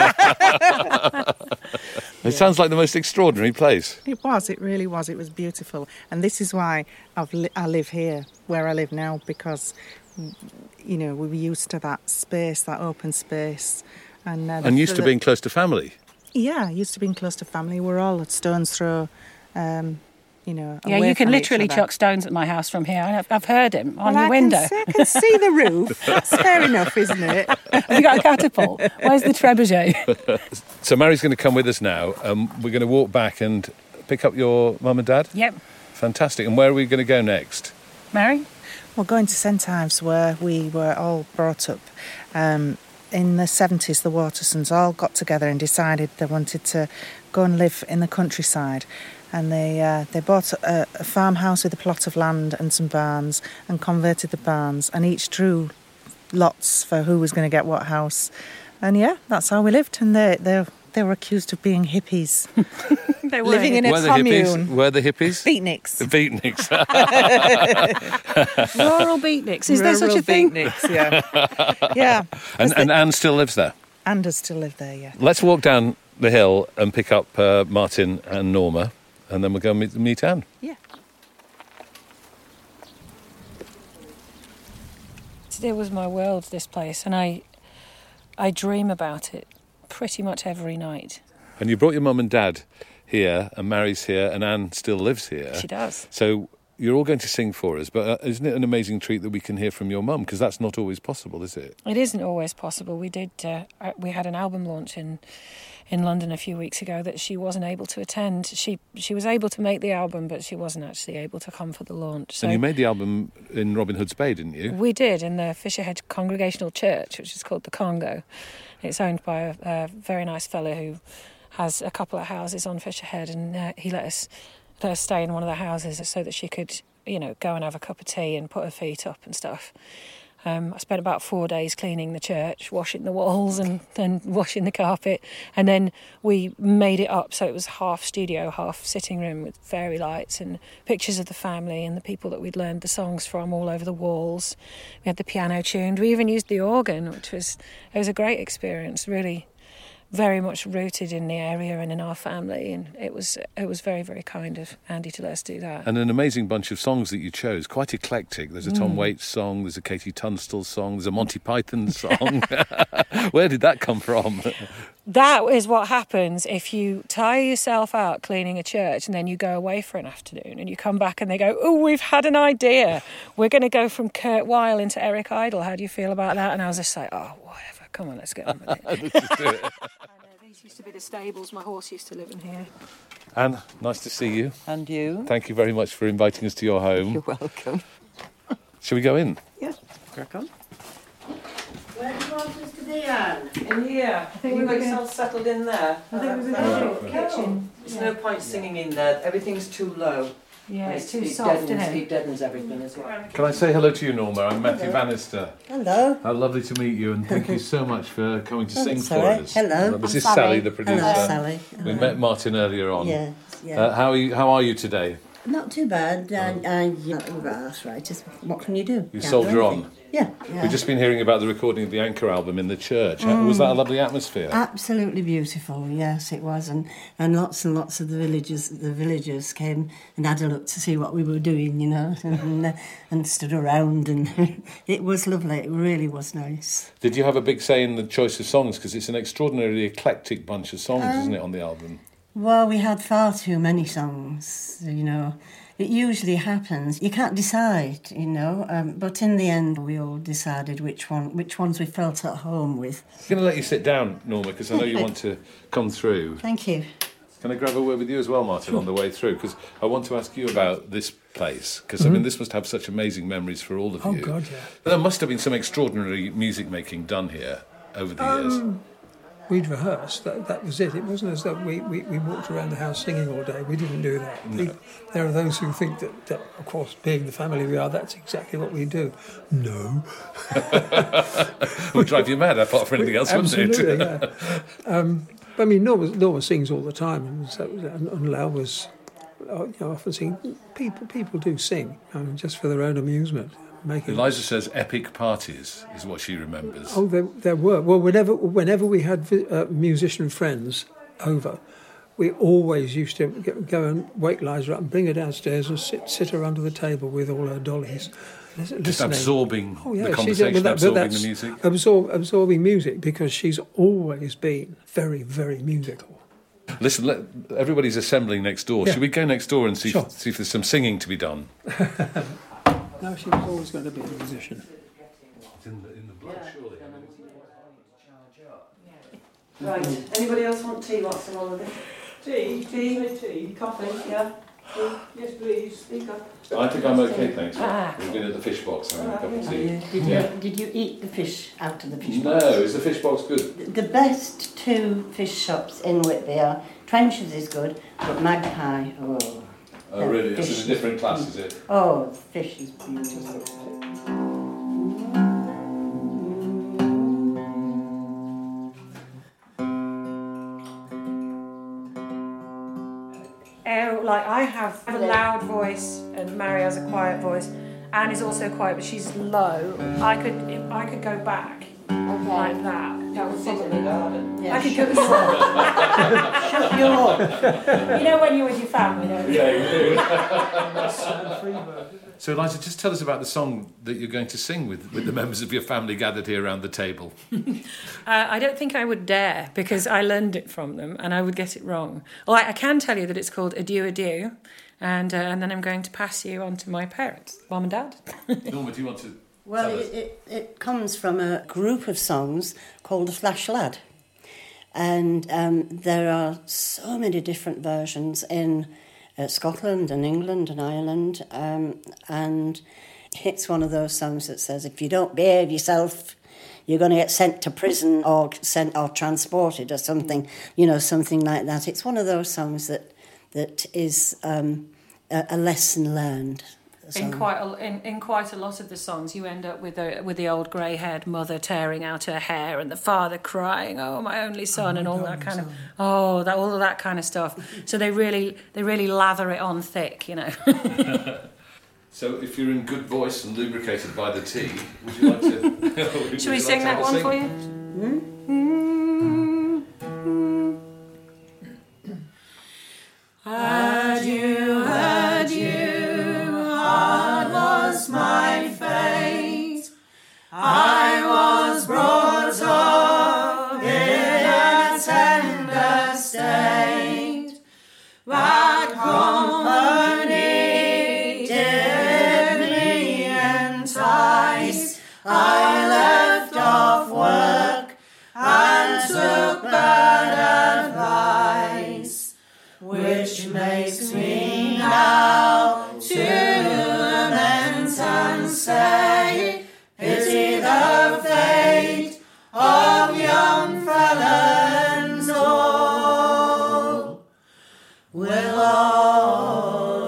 Speaker 5: It yeah. sounds like the most extraordinary place.
Speaker 6: It was, it really was. It was beautiful. And this is why I've li- I live here, where I live now, because, you know, we were used to that space, that open space. And, uh,
Speaker 5: and used to being close to family.
Speaker 6: Yeah, used to being close to family. We're all at stone's throw, um, you know.
Speaker 7: Yeah, you can literally chuck stones at my house from here. I've, I've heard him on
Speaker 6: well,
Speaker 7: your
Speaker 6: I
Speaker 7: window.
Speaker 6: Can see, I can see the roof. That's fair enough, isn't it?
Speaker 7: Have you got a catapult? Where's the trebuchet?
Speaker 5: So Mary's going to come with us now. Um, we're going to walk back and pick up your mum and dad?
Speaker 7: Yep.
Speaker 5: Fantastic. And where are we going to go next?
Speaker 7: Mary?
Speaker 6: We're going to Saint Ives, where we were all brought up. Um, in the seventies, the Watersons all got together and decided they wanted to go and live in the countryside. And they uh, they bought a, a farmhouse with a plot of land and some barns and converted the barns, and each drew lots for who was going to get what house. And yeah, that's how we lived. And they they, they were accused of being hippies.
Speaker 7: They were
Speaker 6: living in a
Speaker 5: were
Speaker 6: commune.
Speaker 5: The were the hippies?
Speaker 6: Beatniks.
Speaker 5: The beatniks.
Speaker 7: Rural beatniks. Is
Speaker 6: Rural
Speaker 7: there such a thing?
Speaker 6: Beatniks, yeah. yeah.
Speaker 5: And, and Anne still lives there?
Speaker 6: Anne does still live there, yeah.
Speaker 5: Let's walk down the hill and pick up uh, Martin and Norma, and then we'll go meet, meet Anne.
Speaker 6: Yeah.
Speaker 7: It was my world, this place, and I, I dream about it pretty much every night.
Speaker 5: And you brought your mum and dad here, and Mary's here, and Anne still lives here.
Speaker 7: She does.
Speaker 5: So you're all going to sing for us, but uh, isn't it an amazing treat that we can hear from your mum? Because that's not always possible, is it?
Speaker 7: It isn't always possible. We did. Uh, we had an album launch in in London a few weeks ago that she wasn't able to attend. She she was able to make the album, but she wasn't actually able to come for the launch. So
Speaker 5: and you made the album in Robin Hood's Bay, didn't you?
Speaker 7: We did, in the Fisherhead Congregational Church, which is called the Congo. It's owned by a, a very nice fellow who has a couple of houses on Fisherhead, and uh, he let us let us stay in one of the houses so that she could, you know, go and have a cup of tea and put her feet up and stuff. Um, I spent about four days cleaning the church, washing the walls and, and washing the carpet, and then we made it up so it was half studio, half sitting room with fairy lights and pictures of the family and the people that we'd learned the songs from all over the walls. We had the piano tuned. We even used the organ, which was it was a great experience, really very much rooted in the area and in our family, and it was it was very, very kind of Andy to let us do that.
Speaker 5: And an amazing bunch of songs that you chose, quite eclectic. There's a Tom
Speaker 7: Mm.
Speaker 5: Waits song, there's a Katie Tunstall song, there's a Monty Python song. Where did that come from?
Speaker 7: That is what happens if you tire yourself out cleaning a church and then you go away for an afternoon and you come back and they go, oh, we've had an idea. We're going to go from Kurt Weill into Eric Idle. How do you feel about that? And I was just like, oh, whatever. Come on, let's get on with it.
Speaker 5: Let's just do it.
Speaker 7: I know, these used to be the stables. My horse used to live in here.
Speaker 5: Anne, nice to see you.
Speaker 9: And you?
Speaker 5: Thank you very much for inviting us to your home.
Speaker 9: You're welcome.
Speaker 5: Shall we go in?
Speaker 9: Yes, crack on.
Speaker 10: Where do you want us to be, Anne?
Speaker 9: In here. I think
Speaker 7: we
Speaker 9: we've got
Speaker 7: were
Speaker 9: yourself settled in there.
Speaker 7: I think we were
Speaker 9: That's
Speaker 7: going
Speaker 9: right.
Speaker 7: to the kitchen.
Speaker 9: There's no point singing in there. Everything's too low.
Speaker 7: Yeah,
Speaker 9: And
Speaker 7: it's too
Speaker 9: it
Speaker 7: soft,
Speaker 9: deadens,
Speaker 7: isn't it?
Speaker 9: It deadens everything as well.
Speaker 5: Can I say hello to you, Norma? I'm Matthew Bannister.
Speaker 10: Hello.
Speaker 5: How lovely to meet you, and thank you so much for coming to sing for
Speaker 10: Sorry.
Speaker 5: us.
Speaker 10: Hello.
Speaker 5: This
Speaker 10: I'm
Speaker 5: is
Speaker 10: Sally.
Speaker 5: Sally, the producer.
Speaker 10: Hello, Sally.
Speaker 5: We
Speaker 10: Hello.
Speaker 5: met Martin earlier on.
Speaker 10: Yes, yeah.
Speaker 5: Uh, how are you? How are you today?
Speaker 10: Not too bad. I, I, you know, arthritis. What can you do?
Speaker 5: You
Speaker 10: Can't
Speaker 5: soldier
Speaker 10: do
Speaker 5: on.
Speaker 10: anything. Yeah. yeah.
Speaker 5: We've just been hearing about the recording of the Anchor album in the church. Was that a lovely atmosphere?
Speaker 10: Absolutely beautiful. Yes, it was, and and lots and lots of the villagers, the villagers came and had a look to see what we were doing, you know, and uh, and stood around, and it was lovely. It really was nice.
Speaker 5: Did you have a big say in the choice of songs? Because it's an extraordinarily eclectic bunch of songs,
Speaker 10: Um,
Speaker 5: isn't it, on the album?
Speaker 10: Well, we had far too many songs, you know. It usually happens. You can't decide, you know. Um, but in the end, we all decided which one, which ones we felt at home with.
Speaker 5: I'm going to let you sit down, Norma, because I know you want to come through.
Speaker 10: Thank you.
Speaker 5: Can I grab a word with you as well, Martin, on the way through? Because I want to ask you about this place. Because,
Speaker 8: Mm-hmm.
Speaker 5: I mean, this must have such amazing memories for all of
Speaker 8: Oh,
Speaker 5: you.
Speaker 8: God, yeah.
Speaker 5: But there must have been some extraordinary music making done here over the years.
Speaker 8: Um, we'd rehearsed. That, that was it. It wasn't as though we, we, we walked around the house singing all day. We didn't do that.
Speaker 5: No.
Speaker 8: We, there are those who think that, that, of course, being the family we are, that's exactly what we do. No.
Speaker 5: It would drive you mad, apart from anything else, wouldn't it?
Speaker 8: Absolutely, yeah. Um, I mean, Norma, Norma sings all the time, and, so, and, and Lau was, uh, you know, often sing. People, people do sing, I mean, just for their own amusement. Making
Speaker 5: Eliza says epic parties is what she remembers.
Speaker 8: Oh, there, there were. Well, whenever whenever we had uh, musician friends over, we always used to get, go and wake Liza up and bring her downstairs and sit sit her under the table with all her dollies. Listening.
Speaker 5: Just absorbing
Speaker 8: oh, yeah,
Speaker 5: the
Speaker 8: she's-
Speaker 5: conversation,
Speaker 8: well, that-
Speaker 5: absorbing
Speaker 8: that's
Speaker 5: the music.
Speaker 8: Absorb, absorbing music, because she's always been very, very musical.
Speaker 5: Listen, let, everybody's assembling next door.
Speaker 8: Yeah.
Speaker 5: Should we go next door and see,
Speaker 8: Sure.
Speaker 5: if, see if there's some singing to be done?
Speaker 8: No, she was always going to be a musician.
Speaker 5: It's in the, in the blood, surely.
Speaker 10: Right. Anybody else want tea? What's the wrong with it?
Speaker 6: Tea?
Speaker 10: Tea? Tea? Coffee? Yeah.
Speaker 6: Tea? Yes, please.
Speaker 10: Speak up.
Speaker 5: I think I'm okay, thanks.
Speaker 10: Ah.
Speaker 5: We've been at the fish box having a cup of tea.
Speaker 10: Did
Speaker 5: Yeah.
Speaker 10: you, did you eat the fish out of the fish
Speaker 5: No,
Speaker 10: box?
Speaker 5: is the fish box good?
Speaker 10: The best two fish shops in Whitby are Trenches is good, but Magpie, oh.
Speaker 5: Oh,
Speaker 10: the
Speaker 5: really? This
Speaker 10: fish
Speaker 5: is a different class, is it?
Speaker 10: Oh, the fish is beautiful.
Speaker 7: Oh, like I have a loud voice and Mary has a quiet voice. Anne is also quiet, but she's low. I could, if I could go back like that. That would
Speaker 6: Sit in the garden.
Speaker 10: Yeah,
Speaker 7: I could
Speaker 10: shut
Speaker 7: go.
Speaker 10: Shut you up.
Speaker 7: You know when you're with your family, don't you?
Speaker 5: So, Eliza, just tell us about the song that you're going to sing with, with the members of your family gathered here around the table.
Speaker 7: Uh, I don't think I would dare, because I learned it from them and I would get it wrong. Well, I, I can tell you that it's called Adieu, Adieu, and uh, and then I'm going to pass you on to my parents, Mum and Dad.
Speaker 5: Norma, do you want to
Speaker 10: Well,
Speaker 5: tell us?
Speaker 10: it, it, it comes from a group of songs called The Flash Lad. And um, there are so many different versions in uh, Scotland and England and Ireland. Um, and it's one of those songs that says, if you don't behave yourself, you're going to get sent to prison or sent or transported or something, you know, something like that. It's one of those songs that that is um, a, a lesson learned.
Speaker 7: In quite a, in, in quite a lot of the songs, you end up with a, with the old grey-haired mother tearing out her hair and the father crying, "Oh, my only son," and all that kind of oh, that all of that kind of stuff. So they really they really lather it on thick, you know.
Speaker 5: So, if you're in good voice and lubricated by the tea, would you like to... would
Speaker 7: Should we
Speaker 5: you
Speaker 7: sing
Speaker 5: like
Speaker 7: that
Speaker 5: to have a
Speaker 7: one
Speaker 5: sing?
Speaker 7: for you?
Speaker 6: Adieu, adieu, hard was my fate. I was brought up in a tender state. Bad company did me entice. I left off work and took bad advice, which makes me now to lament and say, pity the fate of young felons all will all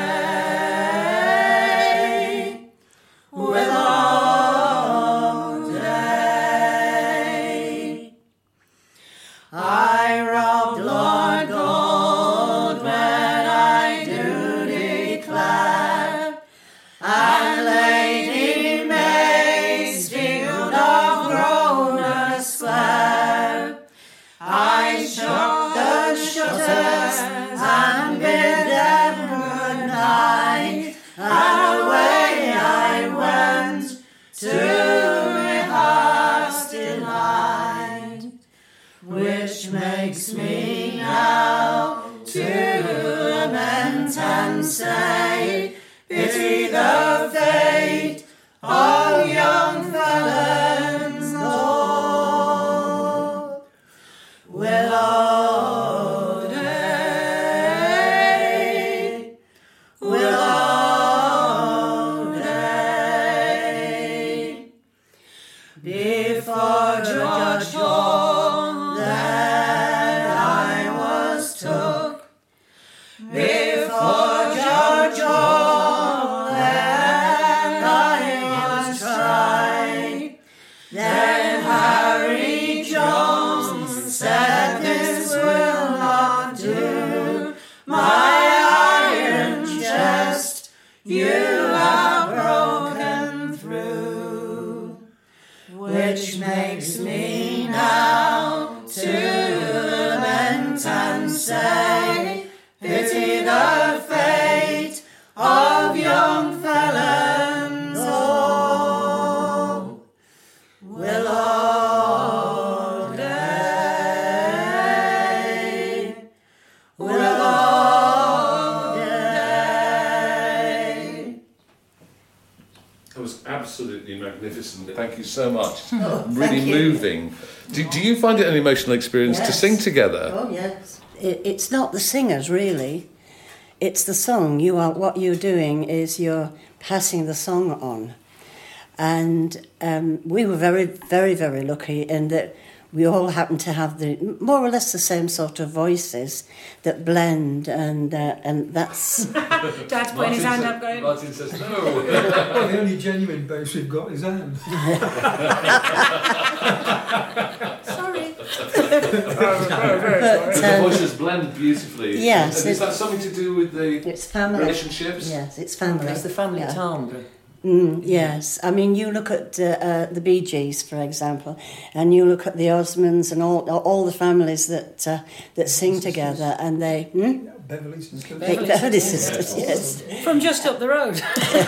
Speaker 6: day, will all day. I robbed Lord Gold when I do declare, and Lady Maysfield of Grosvenor Square. I shut the shutters and bid them good night, and away I went to rehearse delight, which makes me now to lament and say, pity the fate of young felons all will all day. before George Hall that I was took, before George Hall that I was tried. Then Harry Jones said, "This will not do, my iron chest you have broken through," which makes me now to lament and say, pity the fate of young felons all will all day, will all day.
Speaker 5: That was absolutely magnificent. Thank you so much.
Speaker 10: Oh,
Speaker 5: really
Speaker 10: thank you.
Speaker 5: moving. Do, do you find it an emotional experience to
Speaker 10: Yes.
Speaker 5: sing together?
Speaker 10: Oh yes. It, it's not the singers really. It's the song. You are what you're doing is you're passing the song on, and um, we were very, very, very lucky in that we all happened to have the more or less the same sort of voices that blend, and uh, and that's.
Speaker 7: Dad's putting his hand up going...
Speaker 5: Martin says no.
Speaker 8: Well, the only genuine bass we've got is Anne.
Speaker 10: Sorry.
Speaker 5: The
Speaker 10: But, um,
Speaker 5: voices blend beautifully.
Speaker 10: Yes,
Speaker 5: And is
Speaker 10: it-
Speaker 5: that something to do with the
Speaker 10: it's family.
Speaker 5: relationships?
Speaker 10: Yes, it's family.
Speaker 9: It's the family
Speaker 10: Yeah.
Speaker 9: timbre.
Speaker 10: Mm, yes, I mean you look at uh, uh, the Bee Gees, for example, and you look at the Osmonds and all all the families that uh, that sing together, and they hmm?
Speaker 8: Beverly Sisters.
Speaker 10: They- Beverly Sisters, yes.
Speaker 7: From just up the road.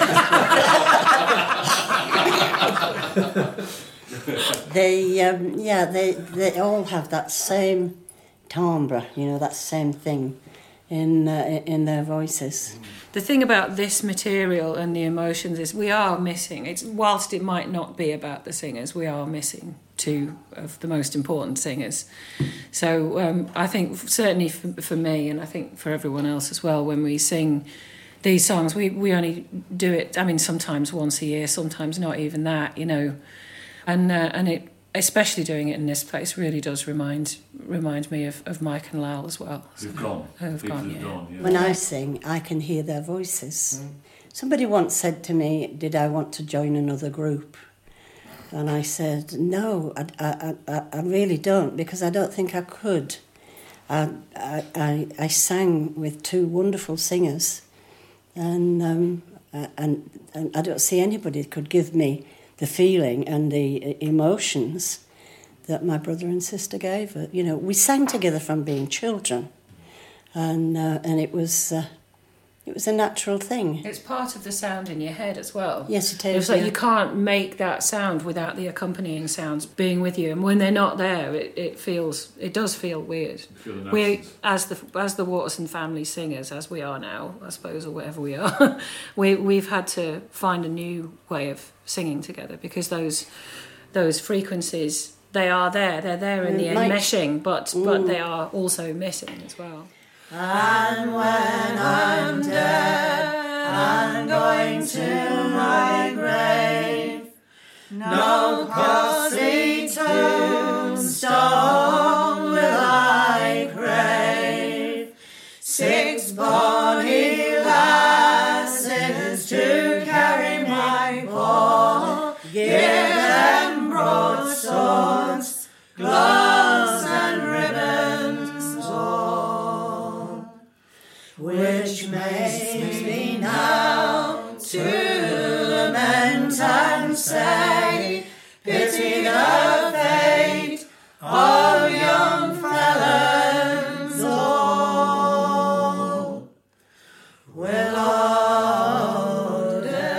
Speaker 10: They um, yeah they they all have that same timbre, you know, that same thing in uh, in their voices.
Speaker 7: The thing about this material and the emotions is we are missing. It's whilst it might not be about the singers, we are missing two of the most important singers. So um, I think certainly for, for me, and I think for everyone else as well, when we sing these songs, we, we only do it, I mean, sometimes once a year, sometimes not even that, you know. And uh, and it, especially doing it in this place, really does remind remind me of, of Mike and Lal as well.
Speaker 5: Who've gone.
Speaker 7: Who've
Speaker 5: People
Speaker 7: gone,
Speaker 5: who've
Speaker 7: yeah.
Speaker 5: gone, yeah.
Speaker 10: When I sing, I can hear their voices. Mm. Somebody once said to me, "Did I want to join another group?" And I said, "No, I, I, I, I really don't, because I don't think I could." I, I, I, I sang with two wonderful singers, and um, and and I don't see anybody that could give me the feeling and the emotions that my brother and sister gave. You know, we sang together from being children, and uh, and it was uh, it was a natural thing.
Speaker 7: It's part of the sound in your head as well.
Speaker 10: Yes, it is.
Speaker 7: It's like
Speaker 10: yeah.
Speaker 7: you can't make that sound without the accompanying sounds being with you, and when they're not there, it, it feels it does feel weird.
Speaker 5: feel an
Speaker 7: We,
Speaker 5: absence.
Speaker 7: as the as the Waterson family singers, as we are now, I suppose, or whatever we are, we we've had to find a new way of singing together, because those those frequencies, they are there, they're there in
Speaker 10: Mm,
Speaker 7: the
Speaker 10: like-
Speaker 7: enmeshing, but but they are also missing as well.
Speaker 6: And when I'm dead, I'm going to my grave. No costly tombstone will I crave. Six bonny lasses to carry my ball. Give them broadswords, gloves and ribbons all, which makes me now to lament and say, pity the fate of young felons all will all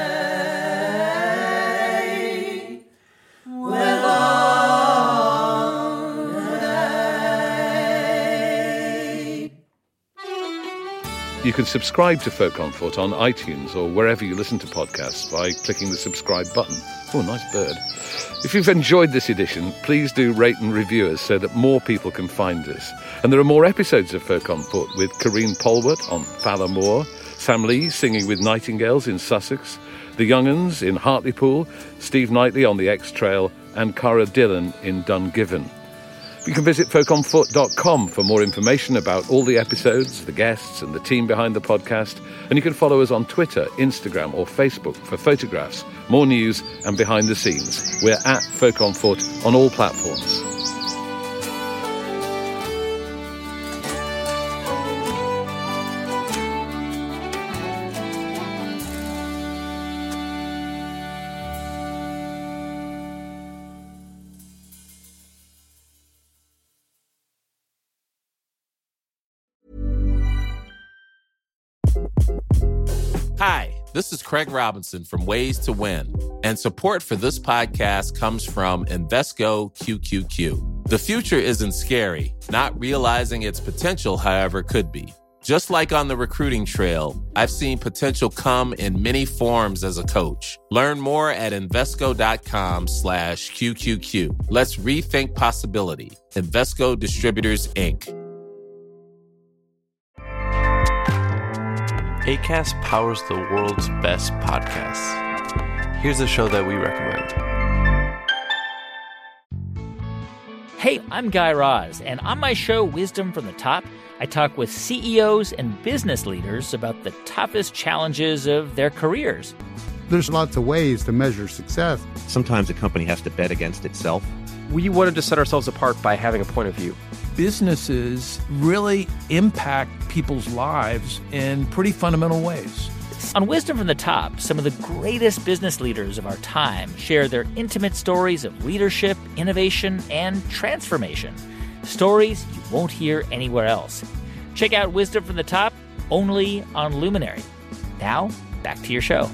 Speaker 6: day, will all day.
Speaker 5: You can subscribe to Folk Comfort on iTunes or wherever you listen to podcasts by clicking the subscribe button. Oh, nice bird. If you've enjoyed this edition, please do rate and review us so that more people can find us. And there are more episodes of Folk Comfort with Corrine Polwart on Fala Moor, Sam Lee singing with Nightingales in Sussex, The Young'uns in Hartlepool, Steve Knightley on the X Trail, and Cara Dillon in Dungiven. You can visit folk on foot dot com for more information about all the episodes, the guests and the team behind the podcast. And you can follow us on Twitter, Instagram or Facebook for photographs, more news and behind the scenes. We're at Folk on Foot on all platforms.
Speaker 11: Hi, this is Craig Robinson from Ways to Win, and support for this podcast comes from Invesco Q Q Q. The future isn't scary. Not realizing its potential, however, could be. Just like on the recruiting trail, I've seen potential come in many forms as a coach. Learn more at Invesco.com slash QQQ. Let's rethink possibility. Invesco Distributors, Incorporated.
Speaker 12: Acast powers the world's best podcasts. Here's a show that we recommend.
Speaker 13: Hey, I'm Guy Raz, and on my show, Wisdom from the Top, I talk with C E Os and business leaders about the toughest challenges of their careers.
Speaker 14: There's lots of ways to measure success.
Speaker 15: Sometimes a company has to bet against itself.
Speaker 16: We wanted to set ourselves apart by having a point of view.
Speaker 17: Businesses really impact people's lives in pretty fundamental ways.
Speaker 13: On Wisdom from the Top, some of the greatest business leaders of our time share their intimate stories of leadership, innovation, and transformation. Stories you won't hear anywhere else. Check out Wisdom from the Top, only on Luminary. Now, back to your show.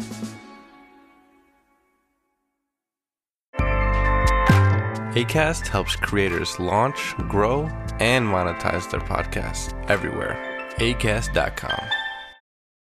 Speaker 12: Acast helps creators launch, grow, and monetize their podcasts everywhere. Acast dot com.